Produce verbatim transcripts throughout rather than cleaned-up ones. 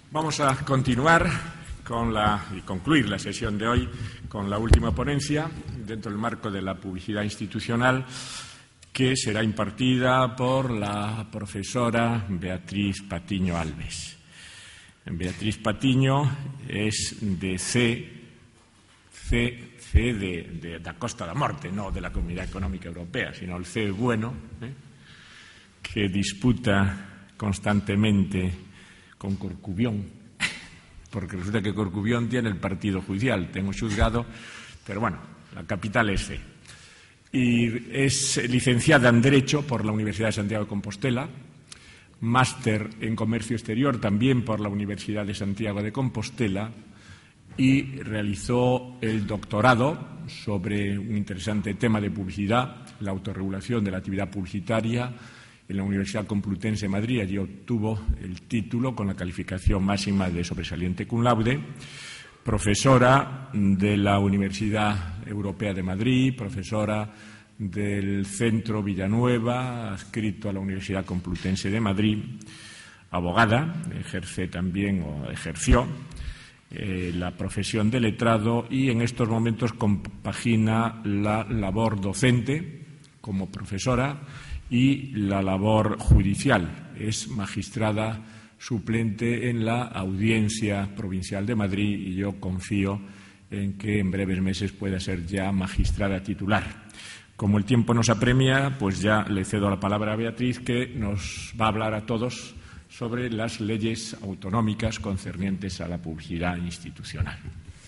Vamos a continuar con la, y concluir la sesión de hoy con la última ponencia dentro del marco de la publicidad institucional, que será impartida por la profesora Beatriz Patiño Alves. Beatriz Patiño es de C, C, C de, de da Costa da Morte, no de la Comunidad Económica Europea, sino el C bueno, ¿eh? que disputa constantemente con Corcubión, porque resulta que Corcubión tiene el partido judicial, tengo juzgado, pero bueno, la capital es C. Y es licenciada en Derecho por la Universidad de Santiago de Compostela, máster en Comercio Exterior también por la Universidad de Santiago de Compostela y realizó el doctorado sobre un interesante tema de publicidad, la autorregulación de la actividad publicitaria, en la Universidad Complutense de Madrid. Allí obtuvo el título con la calificación máxima de sobresaliente cum laude. Profesora de la Universidad Europea de Madrid, profesora del Centro Villanueva, adscrito a la Universidad Complutense de Madrid, abogada, ejerce también o ejerció eh, la profesión de letrado y en estos momentos compagina la labor docente como profesora y la labor judicial. Es magistrada suplente en la Audiencia Provincial de Madrid y yo confío en que en breves meses pueda ser ya magistrada titular. Como el tiempo nos apremia, pues ya le cedo la palabra a Beatriz, que nos va a hablar a todos sobre las leyes autonómicas concernientes a la publicidad institucional.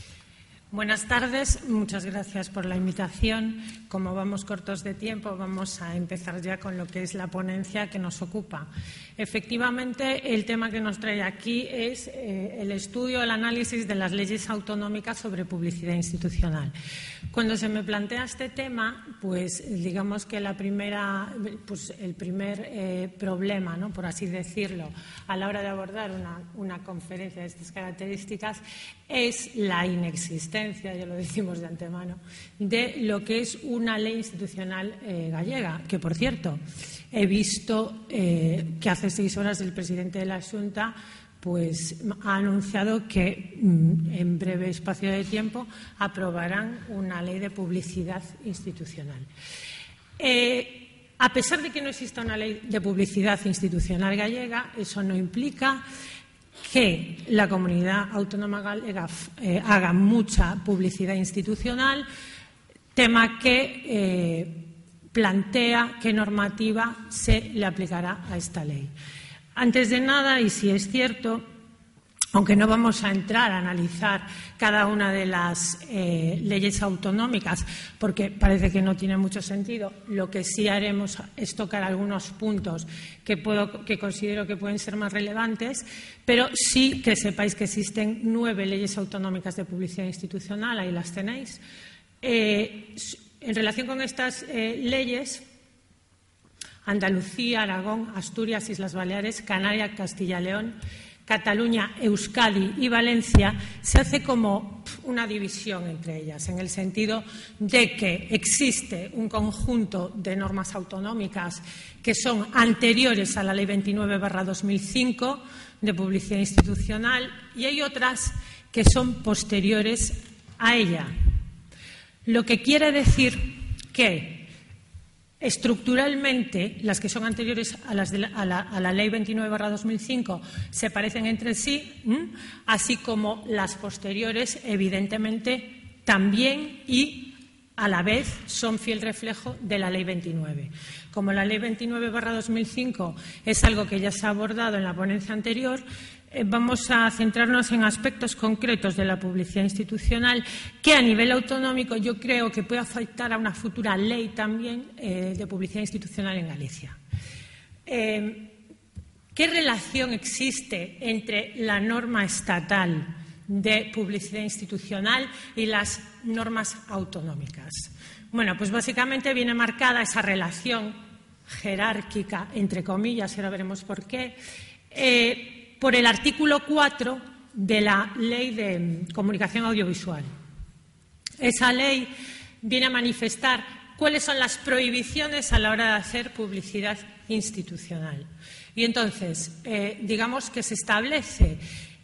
Buenas tardes, muchas gracias por la invitación. Como vamos cortos de tiempo, vamos a empezar ya con lo que es la ponencia que nos ocupa. Efectivamente, el tema que nos trae aquí es eh, el estudio, el análisis de las leyes autonómicas sobre publicidad institucional. Cuando se me plantea este tema, pues digamos que la primera, pues, el primer eh, problema, ¿no?, por así decirlo, a la hora de abordar una, una conferencia de estas características es la inexistencia, ya lo decimos de antemano, de lo que es una ley institucional eh, gallega, que, por cierto, he visto eh, que hace seis horas el presidente de la Xunta pues ha anunciado que mm, en breve espacio de tiempo aprobarán una ley de publicidad institucional. Eh, a pesar de que no exista una ley de publicidad institucional gallega, eso no implica que la comunidad autónoma galega eh, haga mucha publicidad institucional, tema que eh, plantea qué normativa se le aplicará a esta ley. Antes de nada, y si es cierto, aunque no vamos a entrar a analizar cada una de las eh, leyes autonómicas, porque parece que no tiene mucho sentido, lo que sí haremos es tocar algunos puntos que, puedo, que considero que pueden ser más relevantes, pero sí que sepáis que existen nueve leyes autonómicas de publicidad institucional, ahí las tenéis. Eh, en relación con estas eh, leyes, Andalucía, Aragón, Asturias, Islas Baleares, Canarias, Castilla y León, Cataluña, Euskadi y Valencia, se hace como una división entre ellas, en el sentido de que existe un conjunto de normas autonómicas que son anteriores a la Ley veintinueve barra dos mil cinco de publicidad institucional y hay otras que son posteriores a ella. Lo que quiere decir que estructuralmente, las que son anteriores a, las de la, a, la, a la Ley veintinueve barra dos mil cinco se parecen entre sí, ¿m? así como las posteriores, evidentemente, también y a la vez son fiel reflejo de la Ley veintinueve. Como la Ley veintinueve barra dos mil cinco es algo que ya se ha abordado en la ponencia anterior, eh, vamos a centrarnos en aspectos concretos de la publicidad institucional que a nivel autonómico yo creo que puede afectar a una futura ley también eh, de publicidad institucional en Galicia. Eh, ¿Qué relación existe entre la norma estatal de publicidad institucional y las normas autonómicas? Bueno, pues básicamente viene marcada esa relación jerárquica, entre comillas, y ahora veremos por qué, eh, por el artículo cuatro de la Ley de Comunicación Audiovisual. Esa ley viene a manifestar cuáles son las prohibiciones a la hora de hacer publicidad institucional. Y entonces, eh, digamos que se establece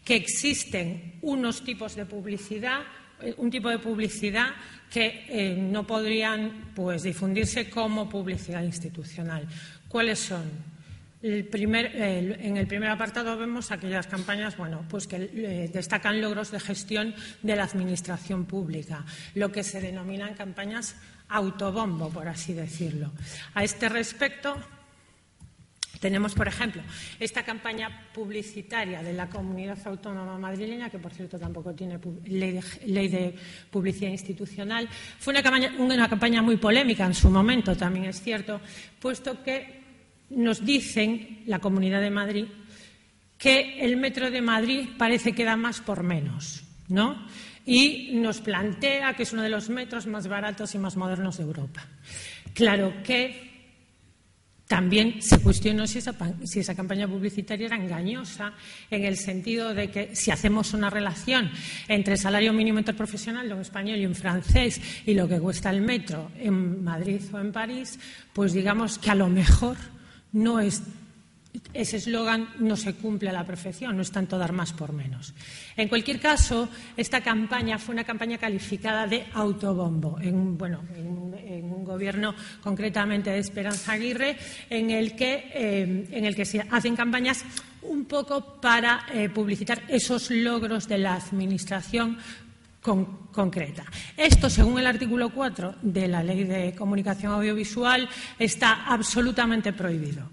que existen unos tipos de publicidad, un tipo de publicidad que eh, no podrían pues, difundirse como publicidad institucional. ¿Cuáles son? El primer, eh, en el primer apartado vemos aquellas campañas bueno, pues que eh, destacan logros de gestión de la administración pública, lo que se denominan campañas autobombo, por así decirlo. A este respecto, tenemos, por ejemplo, esta campaña publicitaria de la Comunidad Autónoma Madrileña, que, por cierto, tampoco tiene ley de, ley de publicidad institucional. Fue una campaña, una campaña muy polémica en su momento, también es cierto, puesto que nos dicen, la Comunidad de Madrid, que el Metro de Madrid parece que da más por menos, ¿no? Y nos plantea que es uno de los metros más baratos y más modernos de Europa. Claro que también se cuestionó si esa, si esa campaña publicitaria era engañosa, en el sentido de que si hacemos una relación entre el salario mínimo interprofesional de un español y un francés y lo que cuesta el metro en Madrid o en París, pues digamos que a lo mejor no es, ese eslogan no se cumple a la perfección, no es tanto dar más por menos. En cualquier caso, esta campaña fue una campaña calificada de autobombo, en, bueno, en, en un gobierno concretamente de Esperanza Aguirre, en el que, eh, en el que se hacen campañas un poco para eh, publicitar esos logros de la administración Con, concreta. Esto, según el artículo cuatro de la Ley de Comunicación Audiovisual, está absolutamente prohibido.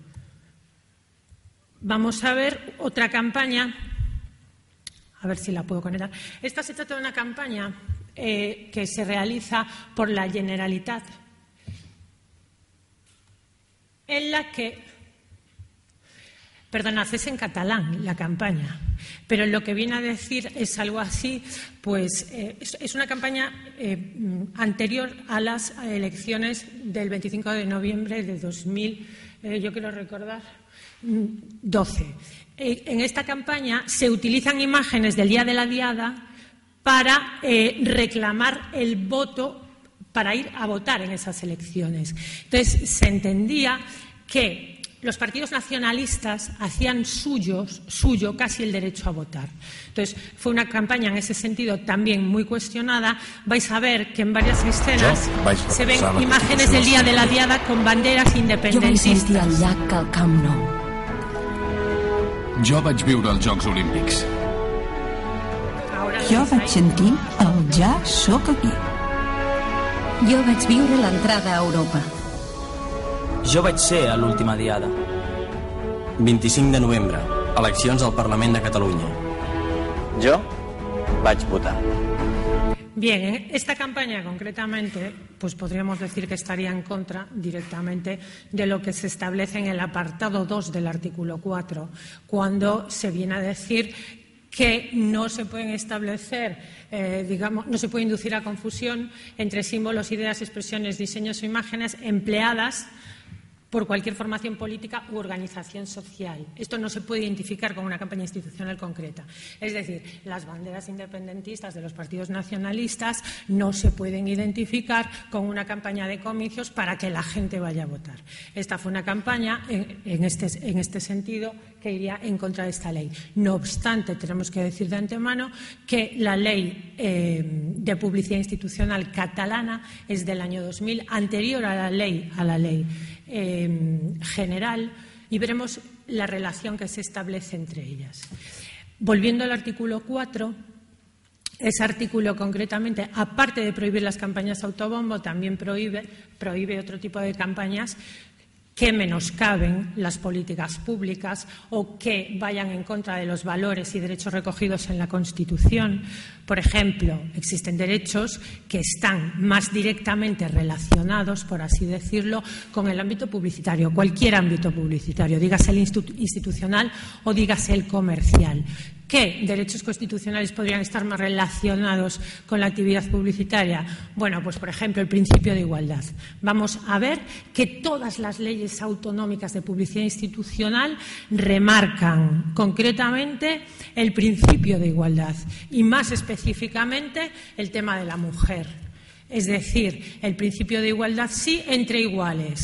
Vamos a ver otra campaña, a ver si la puedo conectar. Esta se trata de una campaña eh, que se realiza por la Generalitat, en la que, perdonad, es en catalán la campaña, pero lo que viene a decir es algo así, pues eh, es, es una campaña eh, anterior a las elecciones del veinticinco de noviembre de dos mil, eh, yo quiero recordar, doce. Eh, en esta campaña se utilizan imágenes del Día de la Diada para eh, reclamar el voto, para ir a votar en esas elecciones. Entonces, se entendía que los partidos nacionalistas hacían suyos, suyo casi el derecho a votar. Entonces, fue una campaña en ese sentido también muy cuestionada. Vais a ver que en varias escenas se ven imágenes del Día de la Diada con banderas independentistas. Jo vaig sentir el llac al Camp Nou. Jo vaig viure els Jocs Olímpics. Jo vaig sentir el Ja sóc aquí. Jo vaig viure l'entrada a Europa. Jo vaig ser a l'última diada. vint-i-cinc de novembre, eleccions al Parlament de Catalunya. Jo vaig votar. Bien, esta campaña concretamente, pues podríamos decir que estaría en contra directamente de lo que se establece en el apartado dos del artículo cuatro, cuando se viene a decir que no se pueden establecer, eh, digamos, no se puede inducir a confusión entre símbolos, ideas, expresiones, diseños o imágenes empleadas por cualquier formación política u organización social. Esto no se puede identificar con una campaña institucional concreta. Es decir, las banderas independentistas de los partidos nacionalistas no se pueden identificar con una campaña de comicios para que la gente vaya a votar. Esta fue una campaña en, en, este, en este sentido que iría en contra de esta ley. No obstante, tenemos que decir de antemano que la ley eh, de publicidad institucional catalana es del año dos mil, anterior a la ley, a la ley eh, general, y veremos la relación que se establece entre ellas. Volviendo al artículo cuatro, ese artículo concretamente, aparte de prohibir las campañas autobombo, también prohíbe, prohíbe otro tipo de campañas que menoscaben las políticas públicas o que vayan en contra de los valores y derechos recogidos en la Constitución. Por ejemplo, existen derechos que están más directamente relacionados, por así decirlo, con el ámbito publicitario, cualquier ámbito publicitario, dígase el institucional o dígase el comercial. ¿Qué derechos constitucionales podrían estar más relacionados con la actividad publicitaria? Bueno, pues por ejemplo el principio de igualdad. Vamos a ver que todas las leyes autonómicas de publicidad institucional remarcan concretamente el principio de igualdad y más específicamente el tema de la mujer. Es decir, el principio de igualdad sí entre iguales.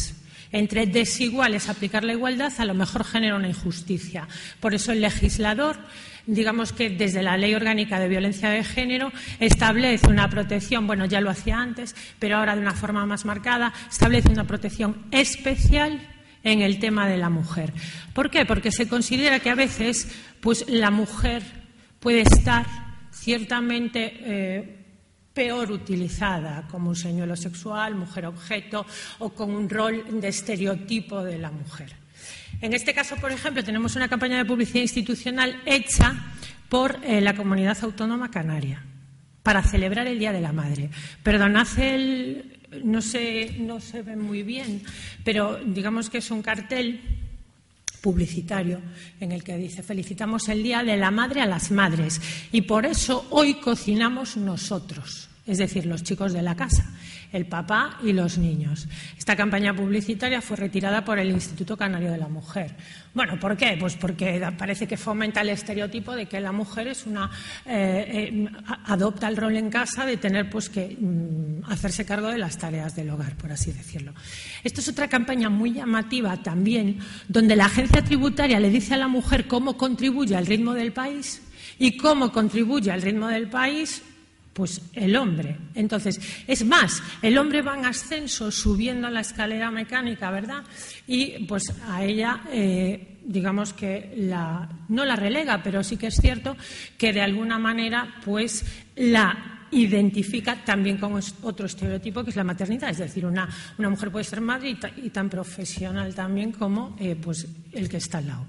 Entre desigual es aplicar la igualdad, a lo mejor genera una injusticia. Por eso el legislador, digamos que desde la Ley Orgánica de Violencia de Género, establece una protección, bueno, ya lo hacía antes, pero ahora de una forma más marcada, establece una protección especial en el tema de la mujer. ¿Por qué? Porque se considera que a veces pues, la mujer puede estar ciertamente eh, peor utilizada como un señuelo sexual, mujer objeto o con un rol de estereotipo de la mujer. En este caso, por ejemplo, tenemos una campaña de publicidad institucional hecha por eh, la Comunidad Autónoma Canaria para celebrar el Día de la Madre. Perdonad, el, no, se, no se ve muy bien, pero digamos que es un cartel publicitario en el que dice: felicitamos el Día de la Madre a las madres y por eso hoy cocinamos nosotros, es decir, los chicos de la casa, el papá y los niños. Esta campaña publicitaria fue retirada por el Instituto Canario de la Mujer. Bueno, ¿por qué? Pues porque parece que fomenta el estereotipo de que la mujer es una eh, eh, adopta el rol en casa de tener pues que mm, hacerse cargo de las tareas del hogar, por así decirlo. Esto es otra campaña muy llamativa también, donde la agencia tributaria le dice a la mujer cómo contribuye al ritmo del país y cómo contribuye al ritmo del país pues el hombre. Entonces, es más, el hombre va en ascenso subiendo la escalera mecánica, ¿verdad? Y pues a ella, eh, digamos que la, no la relega, pero sí que es cierto que de alguna manera pues la identifica también con otro estereotipo que es la maternidad. Es decir, una, una mujer puede ser madre y, ta, y tan profesional también como eh, pues el que está al lado.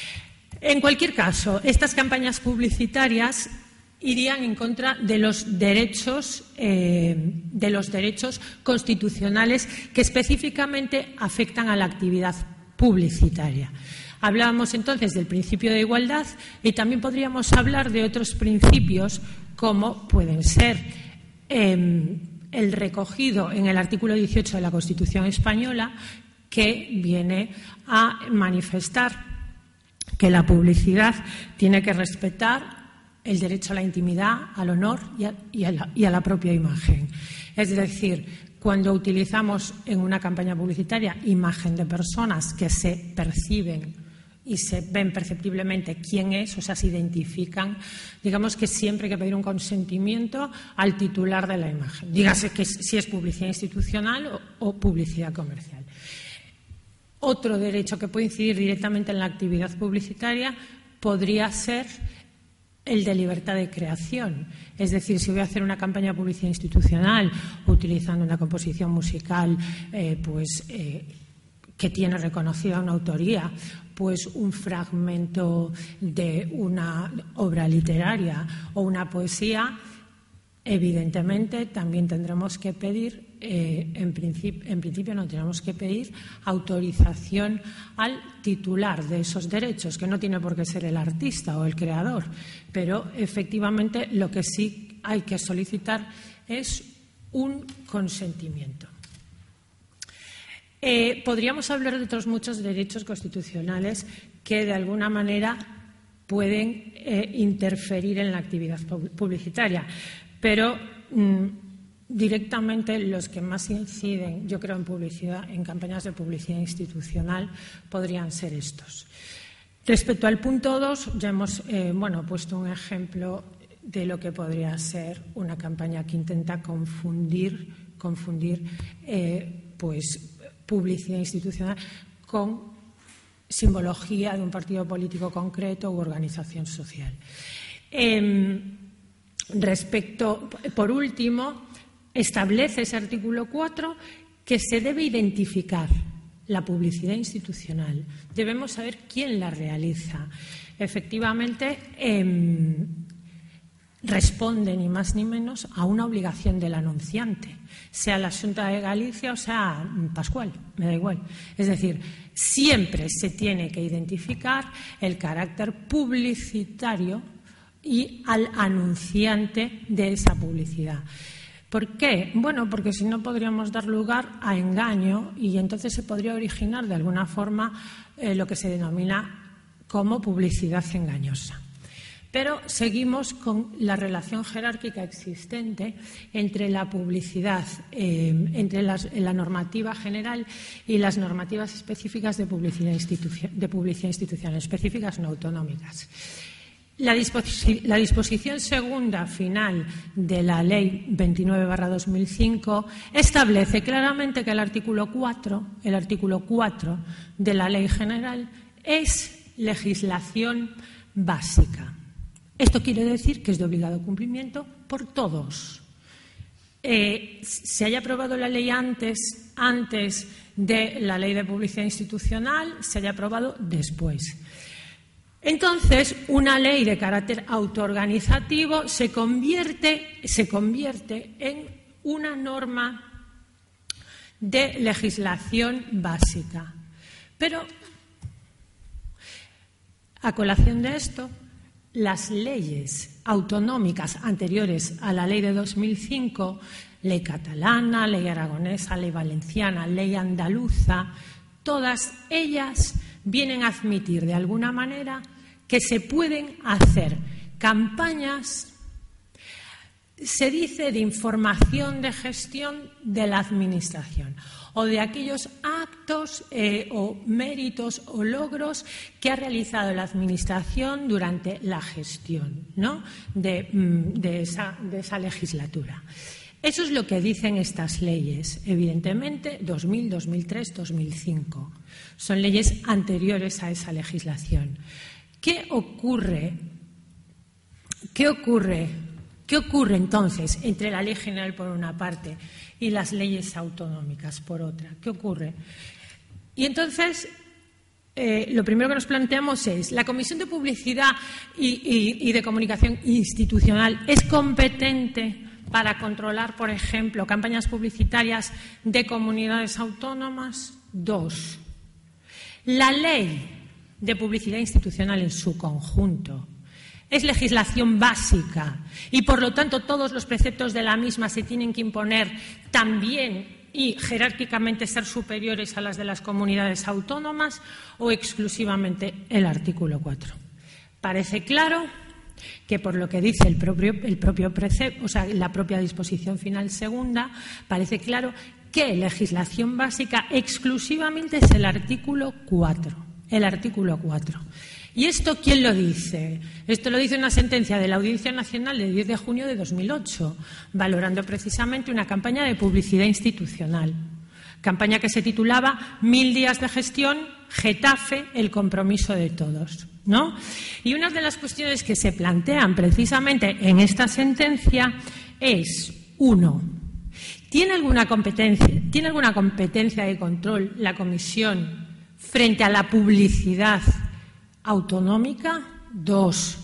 En cualquier caso, estas campañas publicitarias irían en contra de los derechos, eh, de los derechos constitucionales que específicamente afectan a la actividad publicitaria. Hablábamos entonces del principio de igualdad y también podríamos hablar de otros principios como pueden ser eh, el recogido en el artículo dieciocho de la Constitución española, que viene a manifestar que la publicidad tiene que respetar el derecho a la intimidad, al honor y a, y, a la, y a la propia imagen. Es decir, cuando utilizamos en una campaña publicitaria imagen de personas que se perciben y se ven perceptiblemente quién es, o sea, se identifican, digamos que siempre hay que pedir un consentimiento al titular de la imagen. Dígase que si es publicidad institucional o, o publicidad comercial. Otro derecho que puede incidir directamente en la actividad publicitaria podría ser el de libertad de creación. Es decir, si voy a hacer una campaña de publicidad institucional utilizando una composición musical eh, pues, eh, que tiene reconocida una autoría, pues un fragmento de una obra literaria o una poesía, evidentemente también tendremos que pedir, eh, en, principio, en principio no tenemos que pedir autorización al titular de esos derechos, que no tiene por qué ser el artista o el creador, pero efectivamente lo que sí hay que solicitar es un consentimiento. Eh, podríamos hablar de otros muchos derechos constitucionales que de alguna manera pueden eh, interferir en la actividad publicitaria, pero mmm, directamente los que más inciden, yo creo, en publicidad, en campañas de publicidad institucional, podrían ser estos. Respecto al punto dos, ya hemos eh, bueno, puesto un ejemplo de lo que podría ser una campaña que intenta confundir, confundir eh, pues, publicidad institucional con simbología de un partido político concreto u organización social. Eh, respecto, por último, establece ese artículo cuatro que se debe identificar la publicidad institucional. Debemos saber quién la realiza. Efectivamente, eh, responde ni más ni menos a una obligación del anunciante, sea la Xunta de Galicia o sea Pascual, me da igual. Es decir, siempre se tiene que identificar el carácter publicitario y al anunciante de esa publicidad. ¿Por qué? Bueno, porque si no podríamos dar lugar a engaño y entonces se podría originar de alguna forma eh, lo que se denomina como publicidad engañosa. Pero seguimos con la relación jerárquica existente entre la publicidad, eh, entre las, la normativa general y las normativas específicas de publicidad, institucio, de publicidad institucional, específicas no autonómicas. La, disposi la disposición segunda final de la Ley veintinueve barra dos mil cinco establece claramente que el artículo cuatro, el artículo cuatro de la Ley General es legislación básica. Esto quiere decir que es de obligado cumplimiento por todos. Eh, se haya aprobado la ley antes, antes de la Ley de Publicidad Institucional, se haya aprobado después. Entonces, una ley de carácter autoorganizativo se convierte, se convierte en una norma de legislación básica. Pero, a colación de esto, las leyes autonómicas anteriores a la ley de dos mil cinco, ley catalana, ley aragonesa, ley valenciana, ley andaluza, todas ellas vienen a admitir de alguna manera que se pueden hacer campañas, se dice, de información de gestión de la Administración o de aquellos actos eh, o méritos o logros que ha realizado la Administración durante la gestión, ¿no?, de, de, esa, de esa legislatura. Eso es lo que dicen estas leyes, evidentemente, dos mil, dos mil tres, dos mil cinco. Son leyes anteriores a esa legislación. ¿Qué ocurre? ¿Qué ocurre? ¿Qué ocurre entonces entre la Ley General por una parte y las leyes autonómicas por otra? ¿Qué ocurre? Y entonces, eh, lo primero que nos planteamos es, ¿la Comisión de Publicidad y, y, y de Comunicación Institucional es competente para controlar, por ejemplo, campañas publicitarias de comunidades autónomas? Dos. La Ley de Publicidad Institucional en su conjunto es legislación básica y, por lo tanto, todos los preceptos de la misma se tienen que imponer también y jerárquicamente ser superiores a las de las comunidades autónomas, o exclusivamente el artículo cuatro. Parece claro que, por lo que dice el propio, el propio precepto, o sea, la propia disposición final segunda, parece claro que legislación básica exclusivamente es el artículo cuatro. El artículo cuatro. ¿Y esto quién lo dice? Esto lo dice una sentencia de la Audiencia Nacional de diez de junio de dos mil ocho, valorando precisamente una campaña de publicidad institucional. Campaña que se titulaba Mil días de gestión, Getafe, el compromiso de todos, ¿no? Y una de las cuestiones que se plantean precisamente en esta sentencia es, uno, ¿tiene alguna competencia, ¿tiene alguna competencia de control la Comisión frente a la publicidad autonómica? Dos,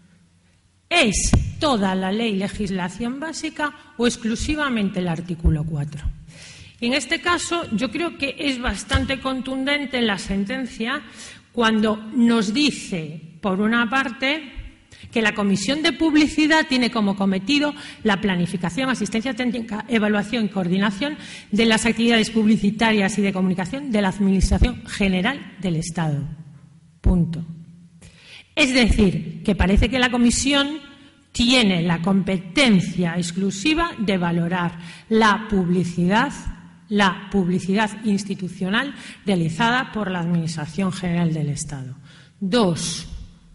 ¿es toda la ley legislación básica o exclusivamente el artículo cuatro? Y en este caso, yo creo que es bastante contundente la sentencia cuando nos dice, por una parte, que la Comisión de Publicidad tiene como cometido la planificación, asistencia técnica, evaluación y coordinación de las actividades publicitarias y de comunicación de la Administración General del Estado. Punto. Es decir, que parece que la Comisión tiene la competencia exclusiva de valorar la publicidad, la publicidad institucional realizada por la Administración General del Estado. Dos,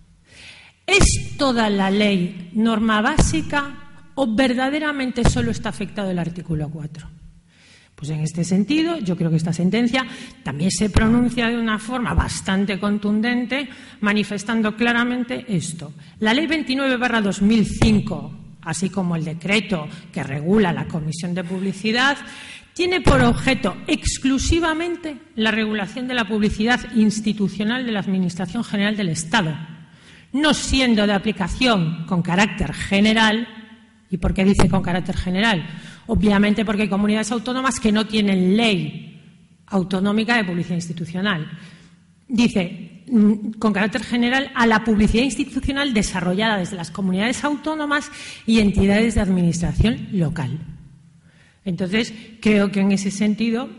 ¿es toda la ley norma básica o verdaderamente solo está afectado el artículo cuatro? Pues en este sentido, yo creo que esta sentencia también se pronuncia de una forma bastante contundente, manifestando claramente esto. La Ley veintinueve barra dos mil cinco, así como el decreto que regula la Comisión de Publicidad, tiene por objeto exclusivamente la regulación de la publicidad institucional de la Administración General del Estado, no siendo de aplicación con carácter general. ¿Y por qué dice con carácter general? Obviamente porque hay comunidades autónomas que no tienen ley autonómica de publicidad institucional. Dice, con carácter general, a la publicidad institucional desarrollada desde las comunidades autónomas y entidades de administración local. Entonces, creo que en ese sentido,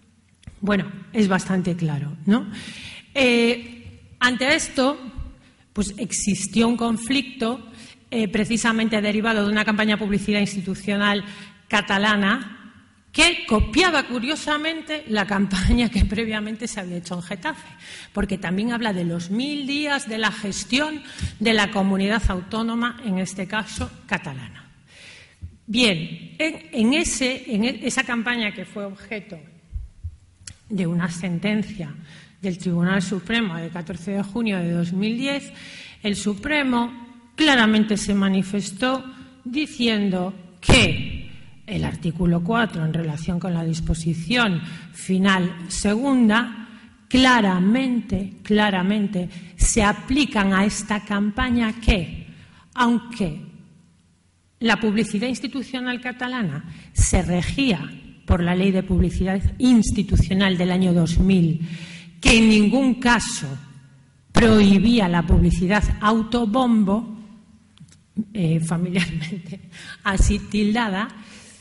bueno, es bastante claro, ¿no? Eh, ante esto, pues existió un conflicto eh, precisamente derivado de una campaña de publicidad institucional catalana que copiaba curiosamente la campaña que previamente se había hecho en Getafe, porque también habla de los mil días de la gestión de la comunidad autónoma, en este caso catalana. Bien, en, en, ese, en esa campaña que fue objeto de una sentencia del Tribunal Supremo del catorce de junio de dos mil diez, el Supremo claramente se manifestó diciendo que el artículo cuatro, en relación con la disposición final segunda, claramente, claramente se aplican a esta campaña que, aunque la publicidad institucional catalana se regía por la Ley de Publicidad Institucional del año dos mil, que en ningún caso prohibía la publicidad autobombo, eh, familiarmente así tildada,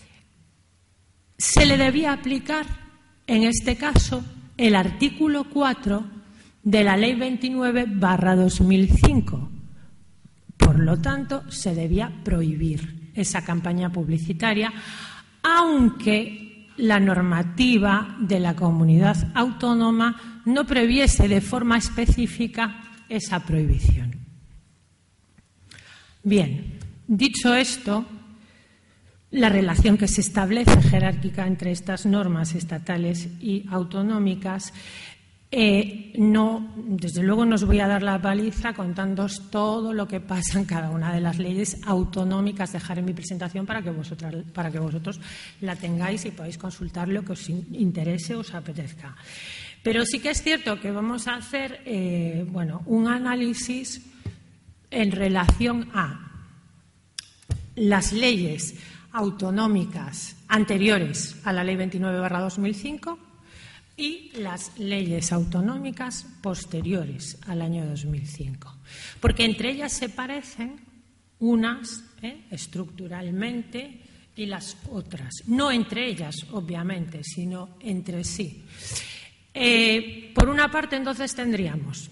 se le debía aplicar, en este caso, el artículo cuatro de la Ley veintinueve barra dos mil cinco. Por lo tanto, se debía prohibir esa campaña publicitaria, aunque la normativa de la comunidad autónoma no previese de forma específica esa prohibición. Bien, dicho esto, la relación que se establece jerárquica entre estas normas estatales y autonómicas, eh, no, desde luego no os voy a dar la paliza contándoos todo lo que pasa en cada una de las leyes autonómicas. Dejaré mi presentación para que, vosotras, para que vosotros la tengáis y podáis consultar lo que os interese o os apetezca. Pero sí que es cierto que vamos a hacer eh, bueno, un análisis en relación a las leyes autonómicas anteriores a la Ley veintinueve barra dos mil cinco y las leyes autonómicas posteriores al año dos mil cinco. Porque entre ellas se parecen unas ¿eh? estructuralmente y las otras. No entre ellas, obviamente, sino entre sí. Eh, por una parte, entonces, tendríamos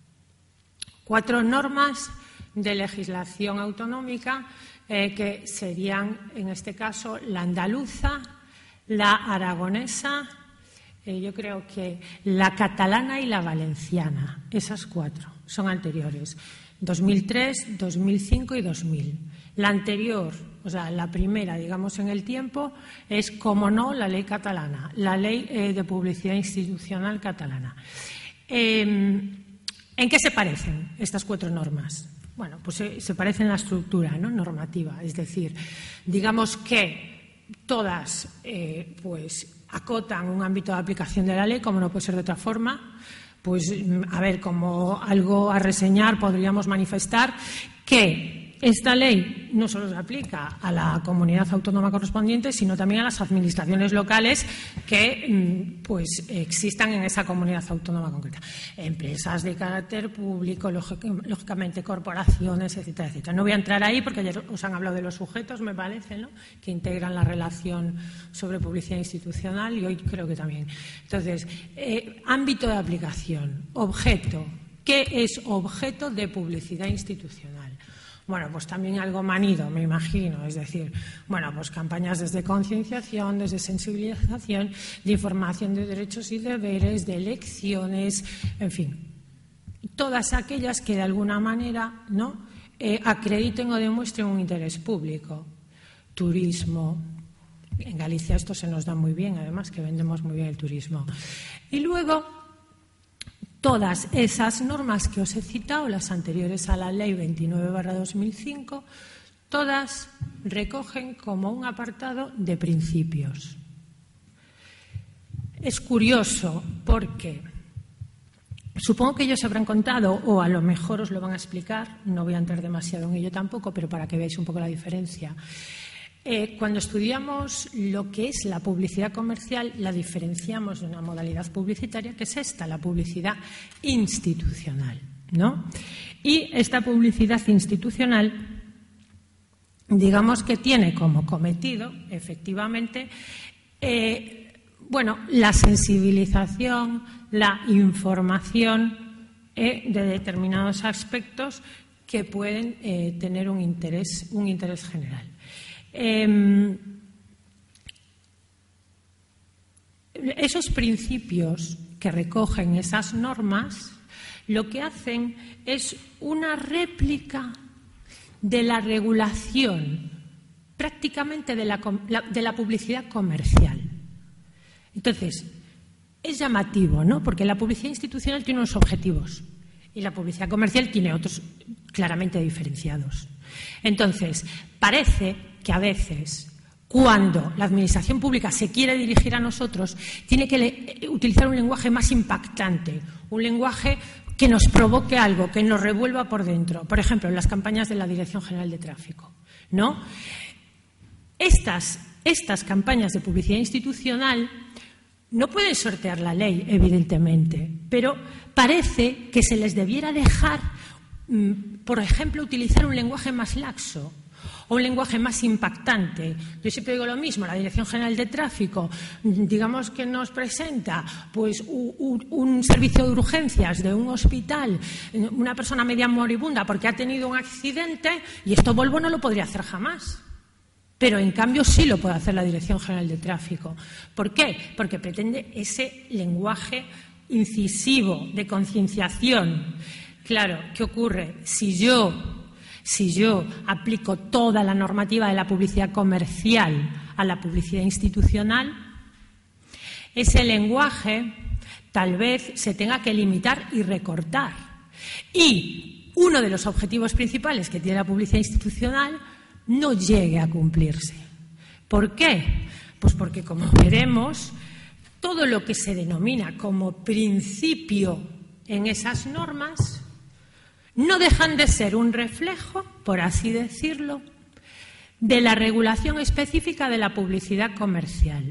cuatro normas de legislación autonómica Eh, que serían, en este caso, la andaluza, la aragonesa, eh, yo creo que la catalana y la valenciana. Esas cuatro son anteriores. dos mil tres, dos mil cinco y dos mil. La anterior, o sea, la primera, digamos, en el tiempo, es, como no, la ley catalana, la ley eh, de publicidad institucional catalana. Eh, ¿En qué se parecen estas cuatro normas? Bueno, pues se, se parece en la estructura, ¿no? normativa, es decir, digamos que todas eh, pues, acotan un ámbito de aplicación de la ley, como no puede ser de otra forma. Pues, a ver, como algo a reseñar, podríamos manifestar que esta ley no solo se aplica a la comunidad autónoma correspondiente, sino también a las administraciones locales que pues, existan en esa comunidad autónoma concreta. Empresas de carácter público, lógicamente corporaciones, etcétera, etcétera. No voy a entrar ahí porque ayer os han hablado de los sujetos, me parece, ¿no? que integran la relación sobre publicidad institucional, y hoy creo que también. Entonces, eh, ámbito de aplicación, objeto. ¿Qué es objeto de publicidad institucional? Bueno, pues también algo manido, me imagino, es decir, bueno, pues campañas desde concienciación, desde sensibilización, de información de derechos y deberes, de elecciones, en fin, todas aquellas que de alguna manera no eh, acrediten o demuestren un interés público. Turismo, en Galicia esto se nos da muy bien, además que vendemos muy bien el turismo. Y luego, todas esas normas que os he citado, las anteriores a la Ley veintinueve barra dos mil cinco, todas recogen como un apartado de principios. Es curioso porque supongo que ellos habrán contado, o a lo mejor os lo van a explicar, no voy a entrar demasiado en ello tampoco, pero para que veáis un poco la diferencia. Eh, cuando estudiamos lo que es la publicidad comercial, la diferenciamos de una modalidad publicitaria, que es esta, la publicidad institucional, ¿no? Y esta publicidad institucional, digamos que tiene como cometido, efectivamente, eh, bueno, la sensibilización, la información eh, de determinados aspectos que pueden eh, tener un interés, un interés general. Eh, esos principios que recogen esas normas lo que hacen es una réplica de la regulación prácticamente de la, de la publicidad comercial. Entonces, es llamativo, ¿no? Porque la publicidad institucional tiene unos objetivos y la publicidad comercial tiene otros claramente diferenciados. Entonces, parece que a veces, cuando la administración pública se quiere dirigir a nosotros, tiene que le, utilizar un lenguaje más impactante, un lenguaje que nos provoque algo, que nos revuelva por dentro. Por ejemplo, en las campañas de la Dirección General de Tráfico, ¿no? Estas, estas campañas de publicidad institucional no pueden sortear la ley, evidentemente, pero parece que se les debiera dejar, por ejemplo, utilizar un lenguaje más laxo o un lenguaje más impactante. Yo siempre digo lo mismo, la Dirección General de Tráfico, digamos que nos presenta pues un, un servicio de urgencias de un hospital, una persona media moribunda porque ha tenido un accidente, y esto Volvo no lo podría hacer jamás. Pero, en cambio, sí lo puede hacer la Dirección General de Tráfico. ¿Por qué? Porque pretende ese lenguaje incisivo, de concienciación. Claro, ¿qué ocurre? Si yo, si yo aplico toda la normativa de la publicidad comercial a la publicidad institucional, ese lenguaje tal vez se tenga que limitar y recortar. Y uno de los objetivos principales que tiene la publicidad institucional no llegue a cumplirse. ¿Por qué? Pues porque, como veremos, todo lo que se denomina como principio en esas normas no dejan de ser un reflejo, por así decirlo, de la regulación específica de la publicidad comercial.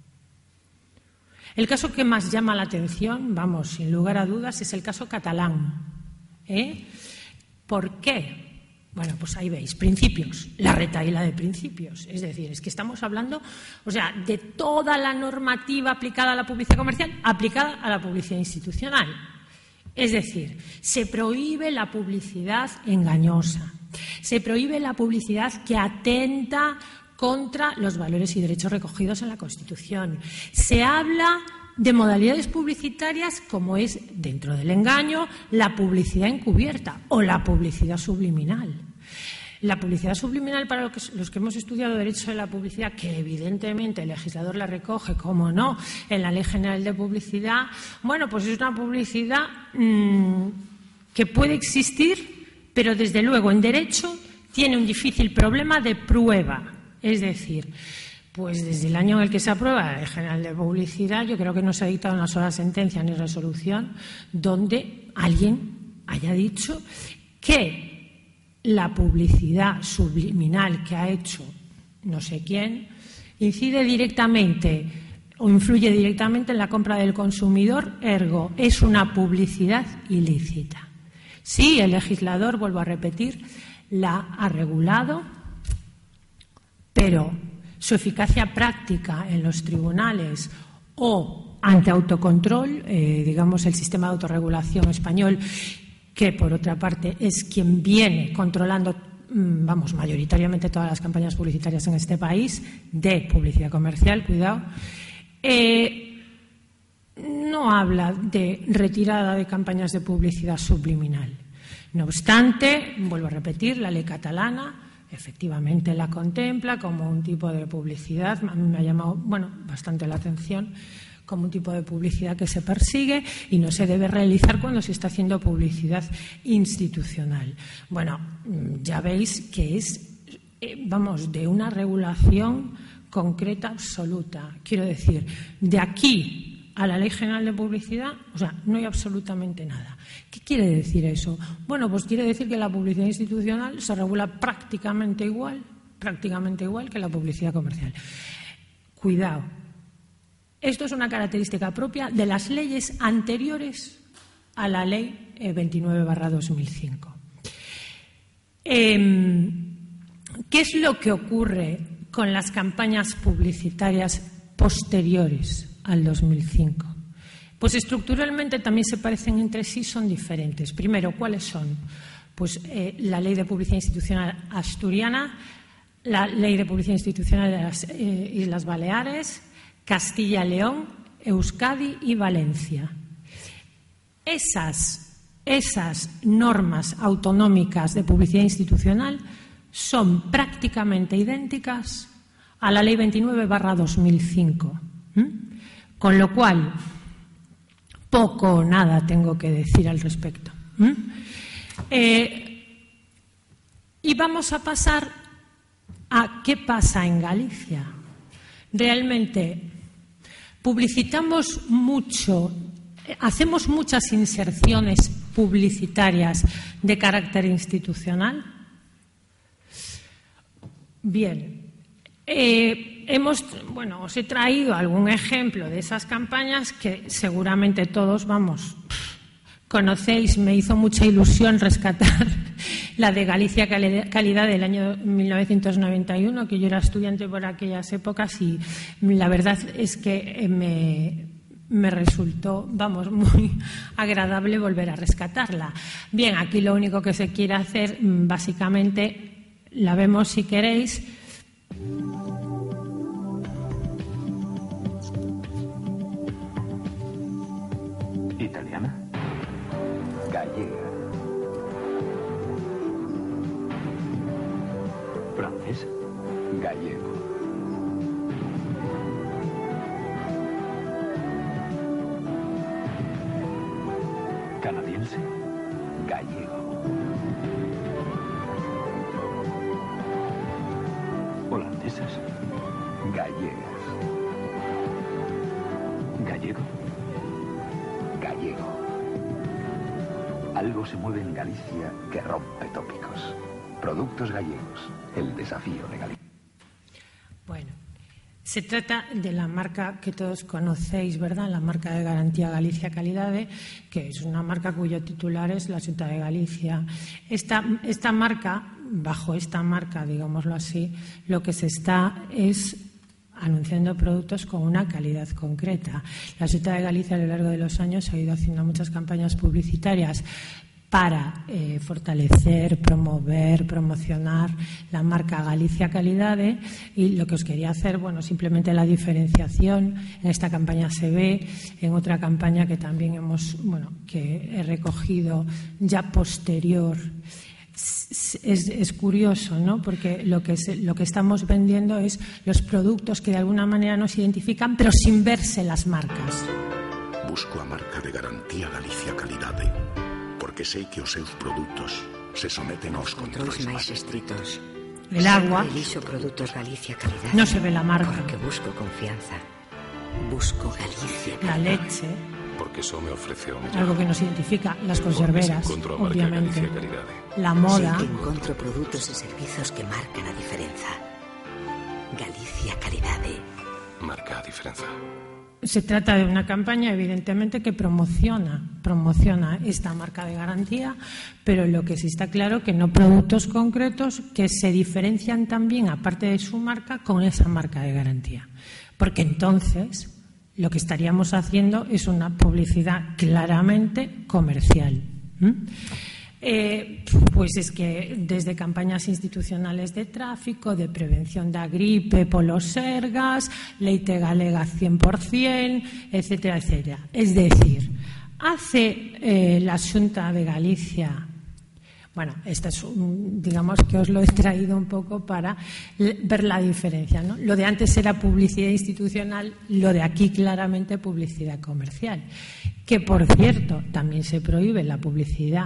El caso que más llama la atención, vamos, sin lugar a dudas, es el caso catalán. ¿Eh? ¿Por qué? Bueno, pues ahí veis, principios, la retahíla de principios. Es decir, es que estamos hablando, o sea, de toda la normativa aplicada a la publicidad comercial, aplicada a la publicidad institucional. Es decir, se prohíbe la publicidad engañosa, se prohíbe la publicidad que atenta contra los valores y derechos recogidos en la Constitución. Se habla de modalidades publicitarias como es, dentro del engaño, la publicidad encubierta o la publicidad subliminal. La publicidad subliminal, para los que, los que hemos estudiado Derecho de la Publicidad, que evidentemente el legislador la recoge, como no, en la Ley General de Publicidad, bueno, pues es una publicidad mmm, que puede existir, pero desde luego en Derecho tiene un difícil problema de prueba. Es decir, pues desde el año en el que se aprueba la Ley General de Publicidad, yo creo que no se ha dictado una sola sentencia ni resolución donde alguien haya dicho que la publicidad subliminal que ha hecho no sé quién incide directamente o influye directamente en la compra del consumidor, ergo, es una publicidad ilícita. Sí, el legislador, vuelvo a repetir, la ha regulado, pero su eficacia práctica en los tribunales o ante autocontrol, eh, digamos el sistema de autorregulación español, que por otra parte es quien viene controlando, vamos, mayoritariamente todas las campañas publicitarias en este país, de publicidad comercial, cuidado, eh, no habla de retirada de campañas de publicidad subliminal. No obstante, vuelvo a repetir, la ley catalana efectivamente la contempla como un tipo de publicidad, a mí me ha llamado, bueno, bastante la atención, como un tipo de publicidad que se persigue y no se debe realizar cuando se está haciendo publicidad institucional. Bueno, ya veis que es, eh, vamos, de una regulación concreta absoluta. Quiero decir, de aquí a la Ley General de Publicidad, o sea, no hay absolutamente nada. ¿Qué quiere decir eso? Bueno, pues quiere decir que la publicidad institucional se regula prácticamente igual, prácticamente igual que la publicidad comercial. Cuidado. Esto es una característica propia de las leyes anteriores a la Ley veintinueve barra dos mil cinco. Eh, ¿Qué es lo que ocurre con las campañas publicitarias posteriores al dos mil cinco? Pues estructuralmente también se parecen entre sí, son diferentes. Primero, ¿cuáles son? Pues eh, la Ley de Publicidad Institucional asturiana, la Ley de Publicidad Institucional de las eh, Islas Baleares, Castilla y León, Euskadi y Valencia. Esas, esas normas autonómicas de publicidad institucional son prácticamente idénticas a la Ley veintinueve barra dos mil cinco. ¿Mm? Con lo cual, poco o nada tengo que decir al respecto. ¿Mm? Eh, y vamos a pasar a qué pasa en Galicia. Realmente publicitamos mucho, hacemos muchas inserciones publicitarias de carácter institucional. Bien, eh, hemos, bueno, os he traído algún ejemplo de esas campañas que seguramente todos, vamos, conocéis. Me hizo mucha ilusión rescatar la de Galicia Calidad del año mil novecientos noventa y uno, que yo era estudiante por aquellas épocas, y la verdad es que me, me resultó, vamos, muy agradable volver a rescatarla. Bien, aquí lo único que se quiere hacer, básicamente, la vemos si queréis. ¿Italiana? Gallega. ¿Francés? Gallego. ¿Canadiense? Gallego. ¿Holandesas? Gallegas. ¿Gallego? Gallego. Algo se mueve en Galicia que rompe tópicos. Productos gallegos. El desafío de Galicia. Bueno, se trata de la marca que todos conocéis, ¿verdad? La marca de garantía Galicia Calidade, que es una marca cuyo titular es la Xunta de Galicia. Esta, esta marca, bajo esta marca, digámoslo así, lo que se está es anunciando productos con una calidad concreta. La Xunta de Galicia a lo largo de los años ha ido haciendo muchas campañas publicitarias para eh, fortalecer, promover, promocionar la marca Galicia Calidade, y lo que os quería hacer, bueno, simplemente la diferenciación. En esta campaña se ve, en otra campaña que también hemos, bueno, que he recogido ya posterior. Es, es curioso, ¿no? Porque lo que, es, lo que estamos vendiendo es los productos que de alguna manera nos identifican, pero sin verse las marcas. Busco a marca de garantía Galicia Calidade, porque sei que os seus produtos se someten aos controles máis estritos. El agua, eliso produtos Galicia Calidade, no se ve la marca. Porque busco confianza. Busco Galicia Calidade. La leche, porque eso me ofrece o algo que nos identifica, las conserveras, obviamente. La moda. Sí que encontro produtos e servizos que marcan a diferenza. Galicia Calidade. Marca a diferenza. Se trata de una campaña, evidentemente, que promociona, promociona esta marca de garantía, pero lo que sí está claro que no productos concretos que se diferencian también, aparte de su marca, con esa marca de garantía. Porque entonces lo que estaríamos haciendo es una publicidad claramente comercial. ¿Mm? Eh, pues es que desde campañas institucionales de tráfico, de prevención da gripe polos sergas, leite galega cien por cien, etcétera, etcétera. Es decir, hace eh, la Xunta de Galicia, bueno, esta es un, digamos que os lo he traído un poco para ver la diferencia, ¿no? Lo de antes era publicidad institucional, lo de aquí claramente publicidad comercial, que por cierto también se prohíbe la publicidad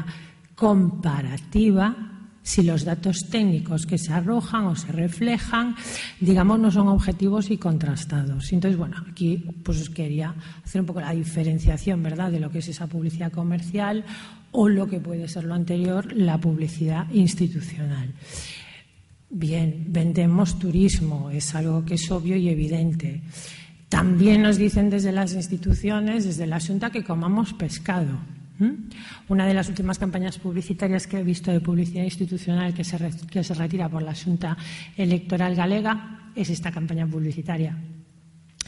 comparativa si los datos técnicos que se arrojan o se reflejan, digamos, no son objetivos y contrastados. Entonces, bueno, aquí pues os quería hacer un poco la diferenciación, ¿verdad?, de lo que es esa publicidad comercial o lo que puede ser lo anterior, la publicidad institucional. Bien, vendemos turismo, es algo que es obvio y evidente. También nos dicen desde las instituciones, desde la Xunta, que comamos pescado. ¿Mm? Una de las últimas campañas publicitarias que he visto de publicidad institucional que se, re, que se retira por la Xunta Electoral Galega es esta campaña publicitaria,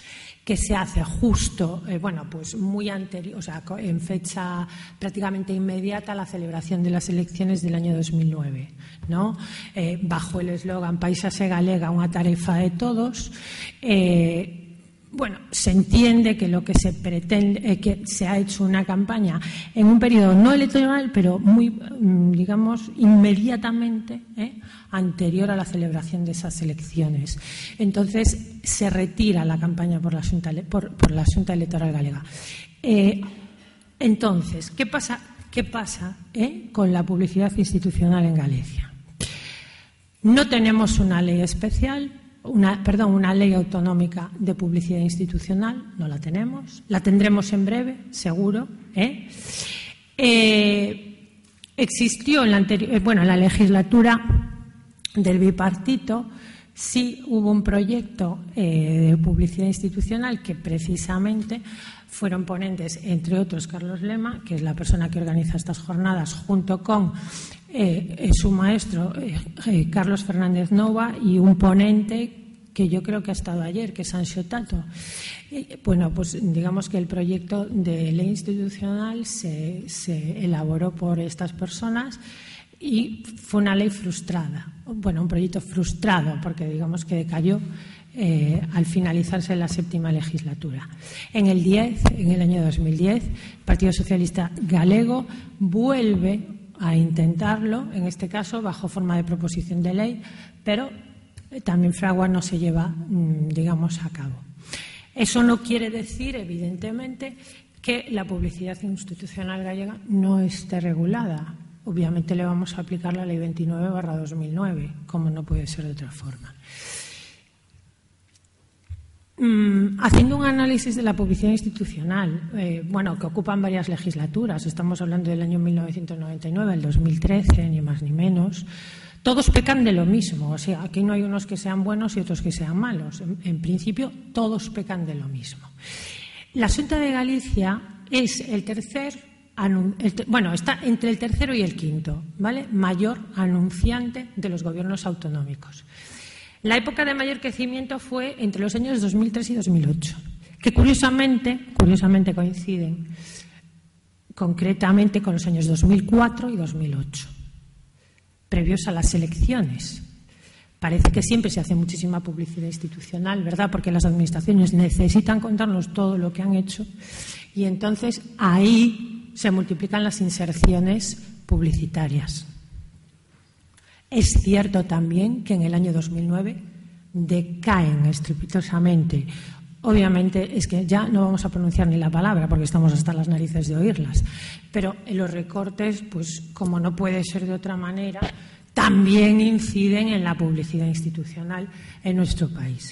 que se hace justo, eh, bueno, pues muy anterior, o sea, en fecha prácticamente inmediata a la celebración de las elecciones del año dos mil nueve, ¿no? Eh, bajo el eslogan Paisase Galega, unha tarefa de todos. Eh, Bueno, se entiende que lo que se pretende, eh, que se ha hecho una campaña en un periodo no electoral, pero muy, digamos, inmediatamente eh, anterior a la celebración de esas elecciones. Entonces, se retira la campaña por la Xunta, por, por la Xunta Electoral Galega. Eh, entonces, ¿qué pasa, qué pasa eh, con la publicidad institucional en Galicia? No tenemos una ley especial. Una, perdón, una ley autonómica de publicidad institucional, no la tenemos, la tendremos en breve, seguro. ¿eh? Eh, existió en la, anterior, eh, bueno, en la legislatura del bipartito, sí hubo un proyecto eh, de publicidad institucional que precisamente fueron ponentes, entre otros, Carlos Lema, que es la persona que organiza estas jornadas, junto con eh, su maestro eh, Carlos Fernández Nova, y un ponente que yo creo que ha estado ayer, que es Anxo Tato. Eh, bueno, pues digamos que el proyecto de ley institucional se, se elaboró por estas personas y fue una ley frustrada. Bueno, un proyecto frustrado, porque digamos que decayó Eh, al finalizarse la séptima legislatura. En el diez, en el año dos mil diez, el Partido Socialista Galego vuelve a intentarlo, en este caso bajo forma de proposición de ley, pero también fragua no se lleva, digamos, a cabo. Eso no quiere decir, evidentemente, que la publicidad institucional gallega no esté regulada. Obviamente le vamos a aplicar la ley veintinueve barra dos mil nueve, como no puede ser de otra forma. Mm, haciendo un análisis de la publicidad institucional, eh, bueno, que ocupan varias legislaturas, estamos hablando del año mil novecientos noventa y nueve, el dos mil trece, ni más ni menos, todos pecan de lo mismo. O sea, aquí no hay unos que sean buenos y otros que sean malos. En, en principio, todos pecan de lo mismo. La Xunta de Galicia es el tercer, el, bueno, está entre el tercero y el quinto, ¿vale? Mayor anunciante de los gobiernos autonómicos. La época de mayor crecimiento fue entre los años dos mil tres y dos mil ocho, que curiosamente, curiosamente coinciden concretamente con los años dos mil cuatro y dos mil ocho, previos a las elecciones. Parece que siempre se hace muchísima publicidad institucional, ¿verdad? Porque las administraciones necesitan contarnos todo lo que han hecho y entonces ahí se multiplican las inserciones publicitarias. Es cierto también que en el año dos mil nueve decaen estrepitosamente. Obviamente es que ya no vamos a pronunciar ni la palabra porque estamos hasta las narices de oírlas, pero en los recortes, pues como no puede ser de otra manera, también inciden en la publicidad institucional en nuestro país.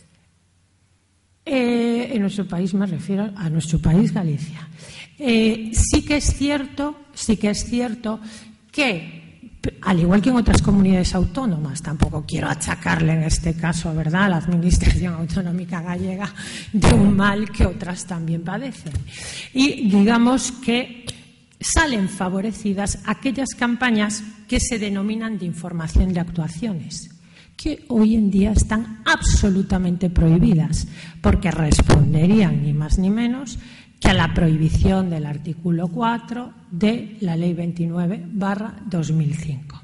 Eh, en nuestro país me refiero a nuestro país, Galicia. Eh, sí que es cierto, sí que es cierto que al igual que en otras comunidades autónomas, tampoco quiero achacarle en este caso, ¿verdad?, a la Administración Autonómica Gallega de un mal que otras también padecen. Y digamos que salen favorecidas aquellas campañas que se denominan de información de actuaciones, que hoy en día están absolutamente prohibidas, porque responderían ni más ni menos que a la prohibición del artículo cuatro de la ley veintinueve barra dos mil cinco.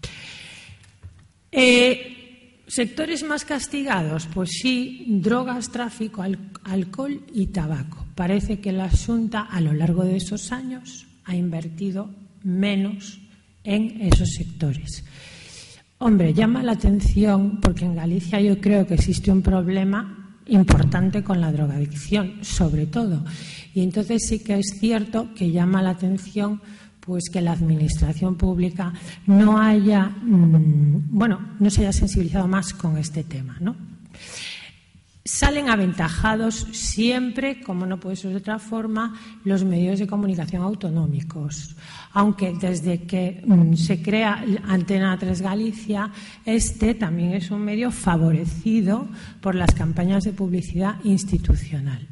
Eh, ¿Sectores más castigados? Pues sí, drogas, tráfico, al, alcohol y tabaco. Parece que la Xunta a lo largo de esos años ha invertido menos en esos sectores. Hombre, llama la atención porque en Galicia yo creo que existe un problema importante con la drogadicción, sobre todo. Y entonces sí que es cierto que llama la atención pues que la administración pública no haya, mmm, bueno, no se haya sensibilizado más con este tema, ¿no? Salen aventajados siempre, como no puede ser de otra forma, los medios de comunicación autonómicos. Aunque desde que mmm, se crea Antena tres Galicia, este también es un medio favorecido por las campañas de publicidad institucional.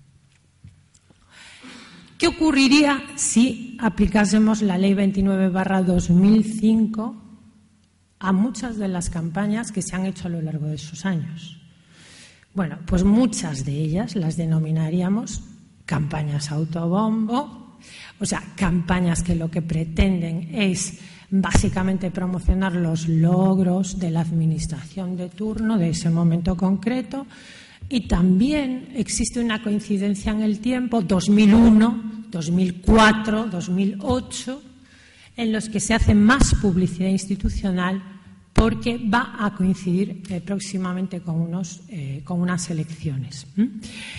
¿Qué ocurriría si aplicásemos la ley veintinueve barra dos mil cinco a muchas de las campañas que se han hecho a lo largo de esos años? Bueno, pues muchas de ellas las denominaríamos campañas autobombo, o sea, campañas que lo que pretenden es básicamente promocionar los logros de la administración de turno de ese momento concreto. Y también existe una coincidencia en el tiempo, dos mil uno, dos mil cuatro, dos mil ocho, en los que se hace más publicidad institucional porque va a coincidir eh, próximamente con, unos, eh, con unas elecciones. ¿Mm?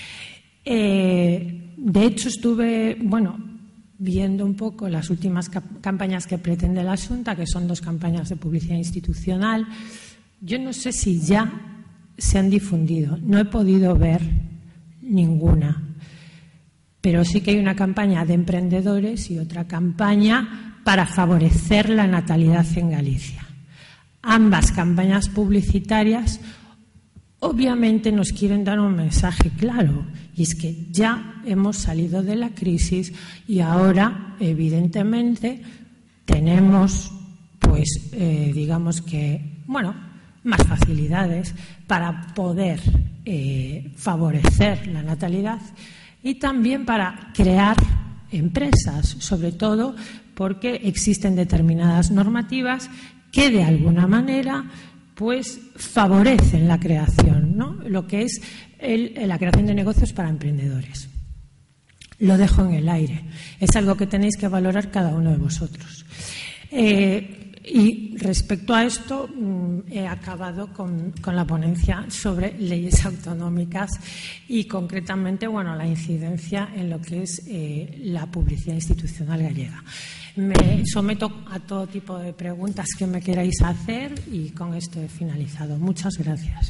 Eh, de hecho, estuve, bueno, viendo un poco las últimas campañas que pretende la Xunta, que son dos campañas de publicidad institucional. Yo no sé si ya se han difundido, no he podido ver ninguna, pero sí que hay una campaña de emprendedores y otra campaña para favorecer la natalidad en Galicia. Ambas campañas publicitarias obviamente nos quieren dar un mensaje claro, y es que ya hemos salido de la crisis y ahora, evidentemente, tenemos, pues, eh, digamos que, bueno, más facilidades para poder eh, favorecer la natalidad y también para crear empresas, sobre todo porque existen determinadas normativas que de alguna manera pues favorecen la creación, ¿no? Lo que es el, la creación de negocios para emprendedores. Lo dejo en el aire. Es algo que tenéis que valorar cada uno de vosotros. Eh, y respecto a esto, he acabado con, con la ponencia sobre leyes autonómicas y concretamente, bueno, la incidencia en lo que es eh, la publicidad institucional gallega. Me someto a todo tipo de preguntas que me queráis hacer y con esto he finalizado. Muchas gracias.